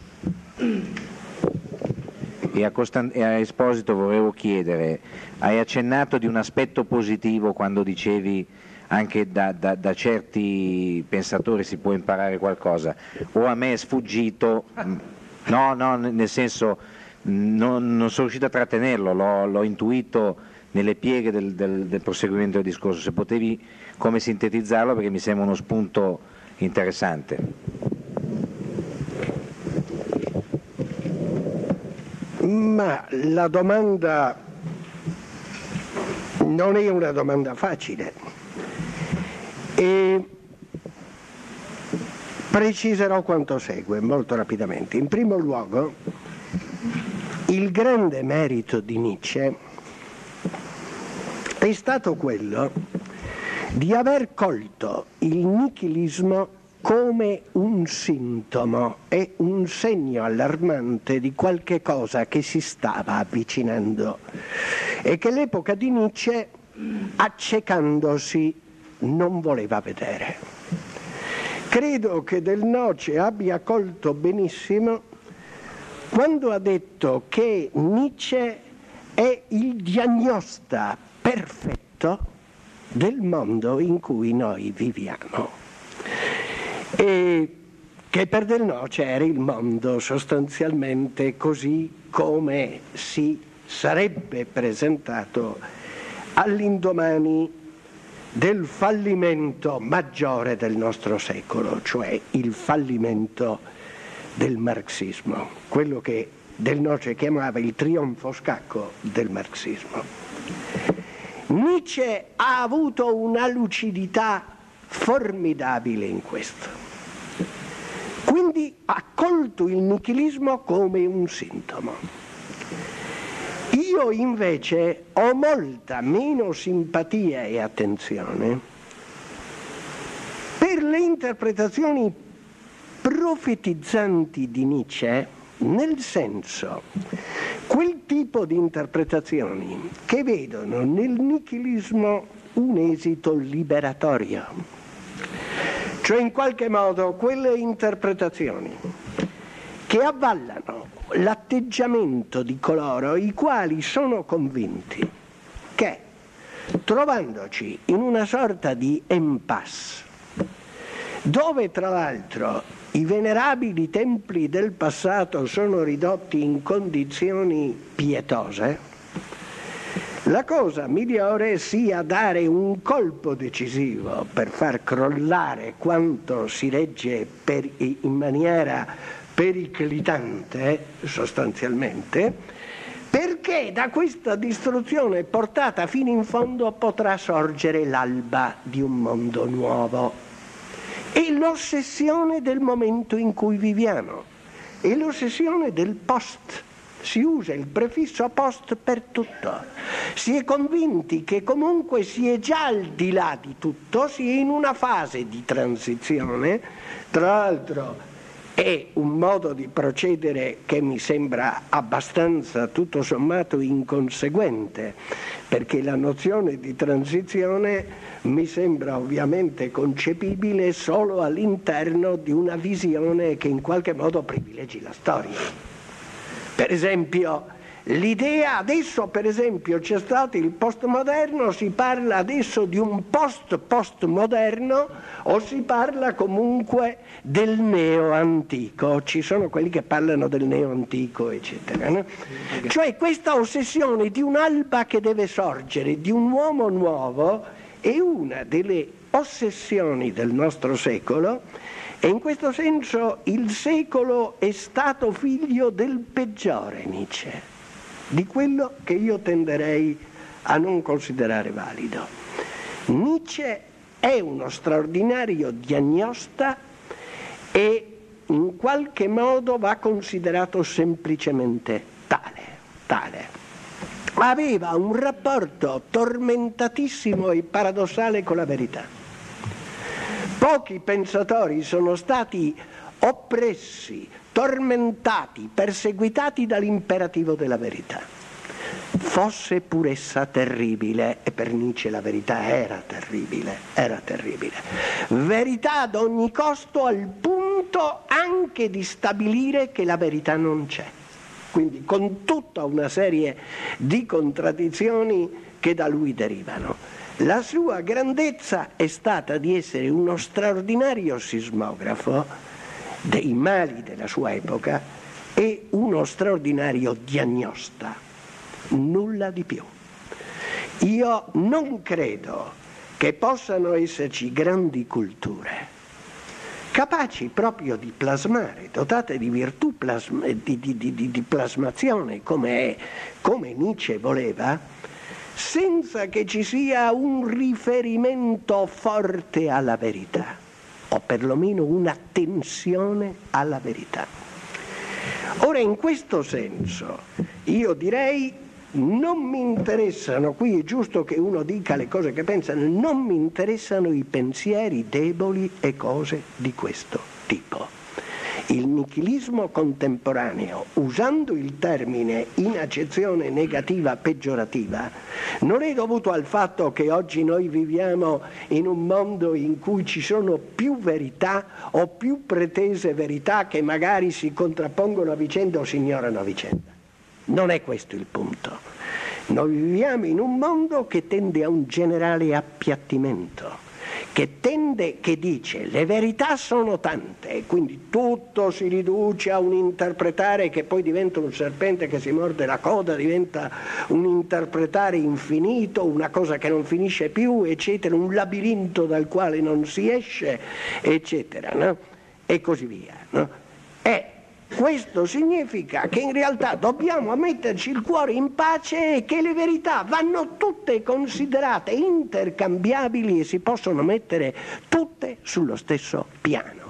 S2: E a, Costant- e a Esposito volevo chiedere, hai accennato di un aspetto positivo quando dicevi anche da, da, da certi pensatori si può imparare qualcosa, o a me è sfuggito, no, no, nel senso non, non sono riuscito a trattenerlo, l'ho, l'ho intuito nelle pieghe del, del, del proseguimento del discorso. Se potevi come sintetizzarlo, perché mi sembra uno spunto interessante.
S1: Ma la domanda non è una domanda facile e preciserò quanto segue molto rapidamente. In primo luogo, il grande merito di Nietzsche è stato quello di aver colto il nichilismo come un sintomo e un segno allarmante di qualche cosa che si stava avvicinando e che l'epoca di Nietzsche, accecandosi, non voleva vedere. credo che Del Noce abbia colto benissimo quando ha detto che Nietzsche è il diagnosta perfetto del mondo in cui noi viviamo, e che per Del Noce era il mondo sostanzialmente così come si sarebbe presentato all'indomani del fallimento maggiore del nostro secolo, cioè il fallimento del marxismo, quello che Del Noce chiamava il trionfo scacco del marxismo. Nietzsche ha avuto una lucidità formidabile in questo, quindi ha colto il nichilismo come un sintomo. Io invece ho molta meno simpatia e attenzione per le interpretazioni profetizzanti di Nietzsche, nel senso, quel tipo di interpretazioni che vedono nel nichilismo un esito liberatorio, cioè in qualche modo quelle interpretazioni che avvallano l'atteggiamento di coloro i quali sono convinti che, trovandoci in una sorta di impasse, dove tra l'altro i venerabili templi del passato sono ridotti in condizioni pietose, la cosa migliore sia dare un colpo decisivo per far crollare quanto si regge per, in maniera periclitante sostanzialmente, perché da questa distruzione portata fino in fondo potrà sorgere l'alba di un mondo nuovo. È l'ossessione del momento in cui viviamo, è l'ossessione del post. Si usa il prefisso post per tutto. Si è convinti che comunque si è già al di là di tutto, si è in una fase di transizione. Tra l'altro è un modo di procedere che mi sembra abbastanza, tutto sommato, inconseguente, perché la nozione di transizione mi sembra ovviamente concepibile solo all'interno di una visione che in qualche modo privilegi la storia. Per esempio, l'idea adesso, per esempio, c'è stato il postmoderno, si parla adesso di un post-postmoderno o si parla comunque del neo-antico, ci sono quelli che parlano del neo-antico, eccetera, no? Cioè questa ossessione di un'alba che deve sorgere, di un uomo nuovo, è una delle ossessioni del nostro secolo. E in questo senso il secolo è stato figlio del peggiore Nietzsche, di quello che io tenderei a non considerare valido. Nietzsche è uno straordinario diagnosta e in qualche modo va considerato semplicemente tale, tale. Aveva un rapporto tormentatissimo e paradossale con la verità. Pochi pensatori sono stati oppressi, tormentati, perseguitati dall'imperativo della verità. Fosse puressa terribile, e per Nietzsche la verità era terribile, era terribile. Verità ad ogni costo, al punto anche di stabilire che la verità non c'è. Quindi con tutta una serie di contraddizioni che da lui derivano. La sua grandezza è stata di essere uno straordinario sismografo dei mali della sua epoca e uno straordinario diagnosta, nulla di più. Io non credo che possano esserci grandi culture capaci proprio di plasmare, dotate di virtù plasma, di, di, di, di plasmazione come, come Nietzsche voleva, senza che ci sia un riferimento forte alla verità, o perlomeno un'attenzione alla verità. Ora, in questo senso, io direi, non mi interessano, qui è giusto che uno dica le cose che pensa, non mi interessano i pensieri deboli e cose di questo tipo. Il nichilismo contemporaneo, usando il termine in accezione negativa peggiorativa, non è dovuto al fatto che oggi noi viviamo in un mondo in cui ci sono più verità o più pretese verità che magari si contrappongono a vicenda o si ignorano a vicenda. Non è questo il punto. Noi viviamo in un mondo che tende a un generale appiattimento, che tende, che dice le verità sono tante e quindi tutto si riduce a un interpretare che poi diventa un serpente che si morde la coda, diventa un interpretare infinito, una cosa che non finisce più, eccetera, un labirinto dal quale non si esce, eccetera, no? E così via, no? E questo significa che in realtà dobbiamo metterci il cuore in pace e che le verità vanno tutte considerate intercambiabili e si possono mettere tutte sullo stesso piano.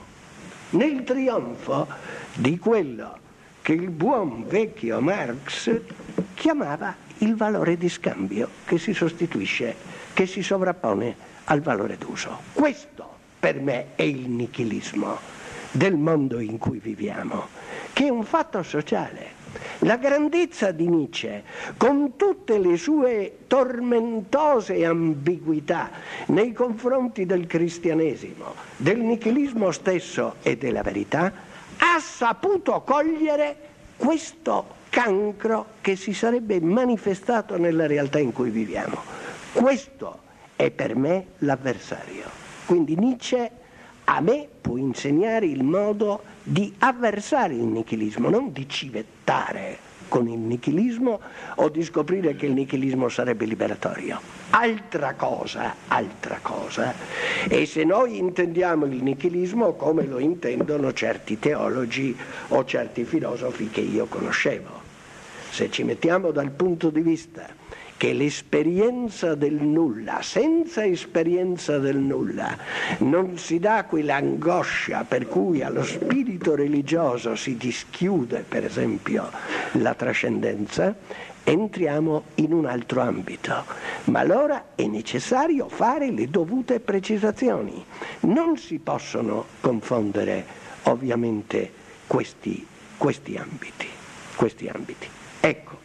S1: Nel trionfo di quello che il buon vecchio Marx chiamava il valore di scambio, che si sostituisce, che si sovrappone al valore d'uso. Questo per me è il nichilismo del mondo in cui viviamo, che è un fatto sociale. La grandezza di Nietzsche, con tutte le sue tormentose ambiguità nei confronti del cristianesimo, del nichilismo stesso e della verità, ha saputo cogliere questo cancro che si sarebbe manifestato nella realtà in cui viviamo. Questo è per me l'avversario. Quindi Nietzsche a me può insegnare il modo di avversare il nichilismo, non di civettare con il nichilismo o di scoprire che il nichilismo sarebbe liberatorio. Altra cosa, altra cosa, e se noi intendiamo il nichilismo come lo intendono certi teologi o certi filosofi che io conoscevo. Se ci mettiamo dal punto di vista che l'esperienza del nulla, senza esperienza del nulla, non si dà quell'angoscia per cui allo spirito religioso si dischiude, per esempio, la trascendenza, entriamo in un altro ambito. Ma allora è necessario fare le dovute precisazioni. Non si possono confondere, ovviamente, questi, questi ambiti. Questi ambiti. Ecco.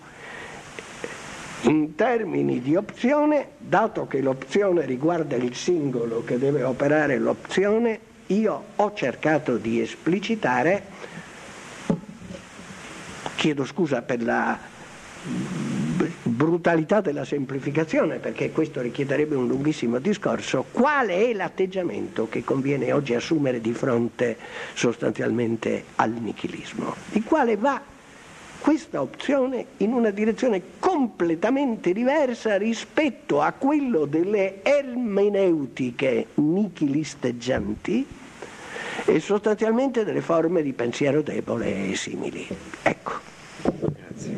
S1: In termini di opzione, dato che l'opzione riguarda il singolo che deve operare l'opzione, io ho cercato di esplicitare, chiedo scusa per la brutalità della semplificazione, perché questo richiederebbe un lunghissimo discorso, quale è l'atteggiamento che conviene oggi assumere di fronte sostanzialmente al nichilismo, il quale va questa opzione in una direzione completamente diversa rispetto a quello delle ermeneutiche nichilisteggianti e sostanzialmente delle forme di pensiero debole e simili. Ecco.
S2: Grazie.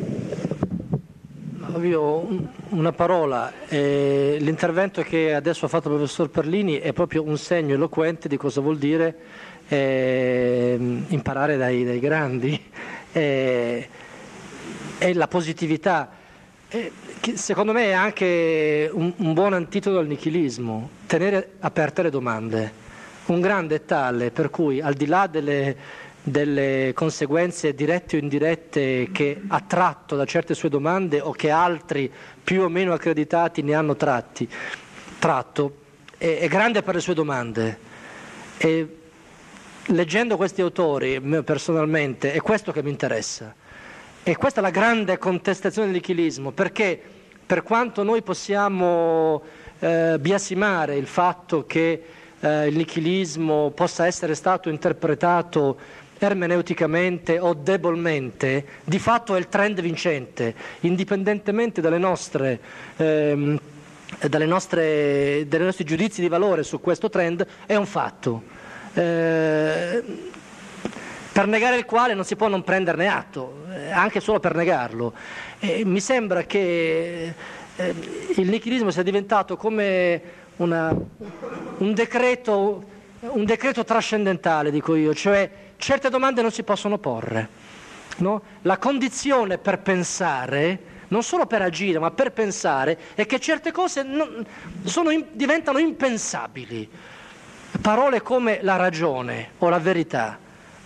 S3: Io una parola, eh, l'intervento che adesso ha fatto il professor Perlini è proprio un segno eloquente di cosa vuol dire eh, imparare dai, dai grandi. Eh, è la positività, eh, che secondo me è anche un, un buon antidoto al nichilismo, tenere aperte le domande. Un grande è tale per cui, al di là delle, delle conseguenze dirette o indirette che ha tratto da certe sue domande o che altri più o meno accreditati ne hanno tratti, tratto, è, è grande per le sue domande. E leggendo questi autori, personalmente, è questo che mi interessa. E questa è la grande contestazione del nichilismo, perché per quanto noi possiamo eh, biasimare il fatto che eh, il nichilismo possa essere stato interpretato ermeneuticamente o debolmente, di fatto è il trend vincente, indipendentemente dalle nostre, ehm, dalle nostre, dai nostri giudizi di valore su questo trend, è un fatto. Eh, per negare il quale non si può non prenderne atto, eh, anche solo per negarlo. Eh, mi sembra che eh, il nichilismo sia diventato come una, un decreto, un decreto trascendentale, dico io, cioè certe domande non si possono porre, no? La condizione per pensare, non solo per agire, ma per pensare, è che certe cose non, sono in, diventano impensabili. Parole come la ragione o la verità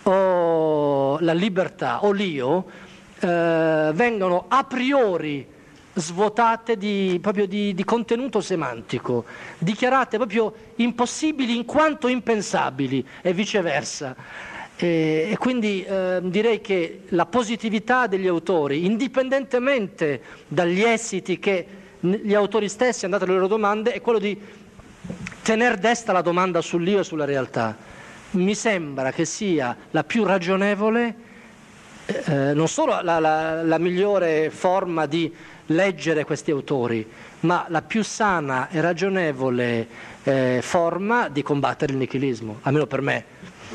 S3: o la libertà o l'io eh, vengono a priori svuotate di, proprio di, di contenuto semantico, dichiarate proprio impossibili in quanto impensabili e viceversa. E, e quindi eh, direi che la positività degli autori, indipendentemente dagli esiti che gli autori stessi hanno dato alle loro domande, è quello di tener desta la domanda sull'io e sulla realtà. Mi sembra che sia la più ragionevole, eh, non solo la, la, la migliore forma di leggere questi autori, ma la più sana e ragionevole eh, forma di combattere il nichilismo, almeno per me.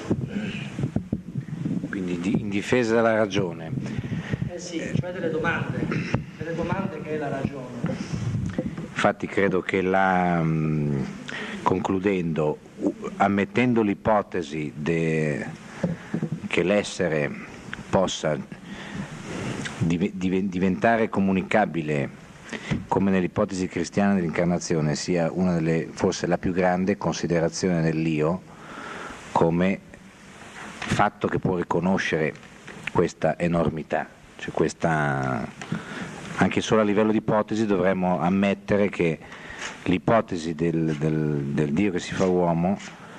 S2: Quindi in difesa della ragione.
S3: Eh sì, cioè delle domande, delle domande che è la ragione.
S2: Infatti credo che la, concludendo, ammettendo l'ipotesi de, che l'essere possa diventare comunicabile, come nell'ipotesi cristiana dell'incarnazione, sia una delle, forse la più grande considerazione dell'io come fatto che può riconoscere questa enormità, cioè questa, anche solo a livello di ipotesi dovremmo ammettere che l'ipotesi del, del, del Dio che si fa uomo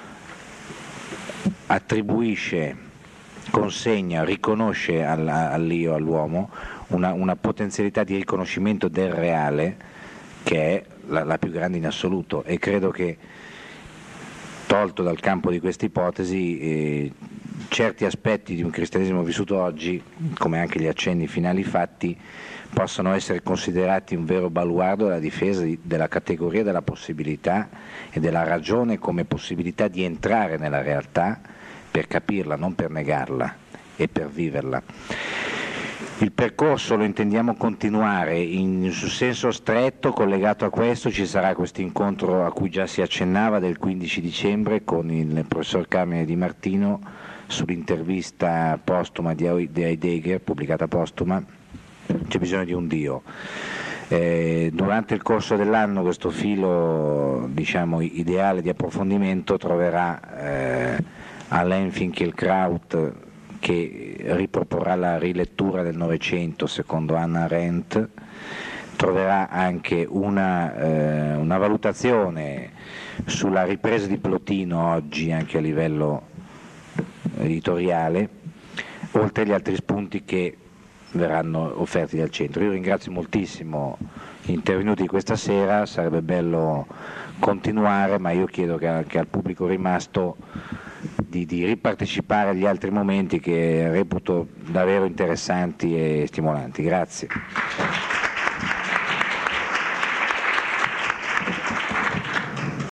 S2: attribuisce, consegna, riconosce all'io, all'uomo, una, una potenzialità di riconoscimento del reale che è la, la più grande in assoluto, e credo che, tolto dal campo di questa ipotesi, eh, certi aspetti di un cristianesimo vissuto oggi, come anche gli accenni finali fatti, possano essere considerati un vero baluardo della difesa di, della categoria della possibilità e della ragione come possibilità di entrare nella realtà per capirla, non per negarla, e per viverla. Il percorso lo intendiamo continuare in senso stretto. Collegato a questo ci sarà questo incontro a cui già si accennava del quindici dicembre con il professor Carmine Di Martino sull'intervista postuma di Heidegger, pubblicata postuma, C'è bisogno di un Dio. Eh, durante il corso dell'anno questo filo, diciamo, ideale di approfondimento troverà eh, Alain Finkielkraut, che riproporrà la rilettura del Novecento secondo Hannah Arendt, troverà anche una, eh, una valutazione sulla ripresa di Plotino oggi anche a livello editoriale, oltre agli altri spunti che verranno offerti dal centro. Io ringrazio moltissimo gli intervenuti questa sera, sarebbe bello continuare, ma io chiedo che anche al pubblico rimasto di, di ripartecipare agli altri momenti che reputo davvero interessanti e stimolanti. Grazie.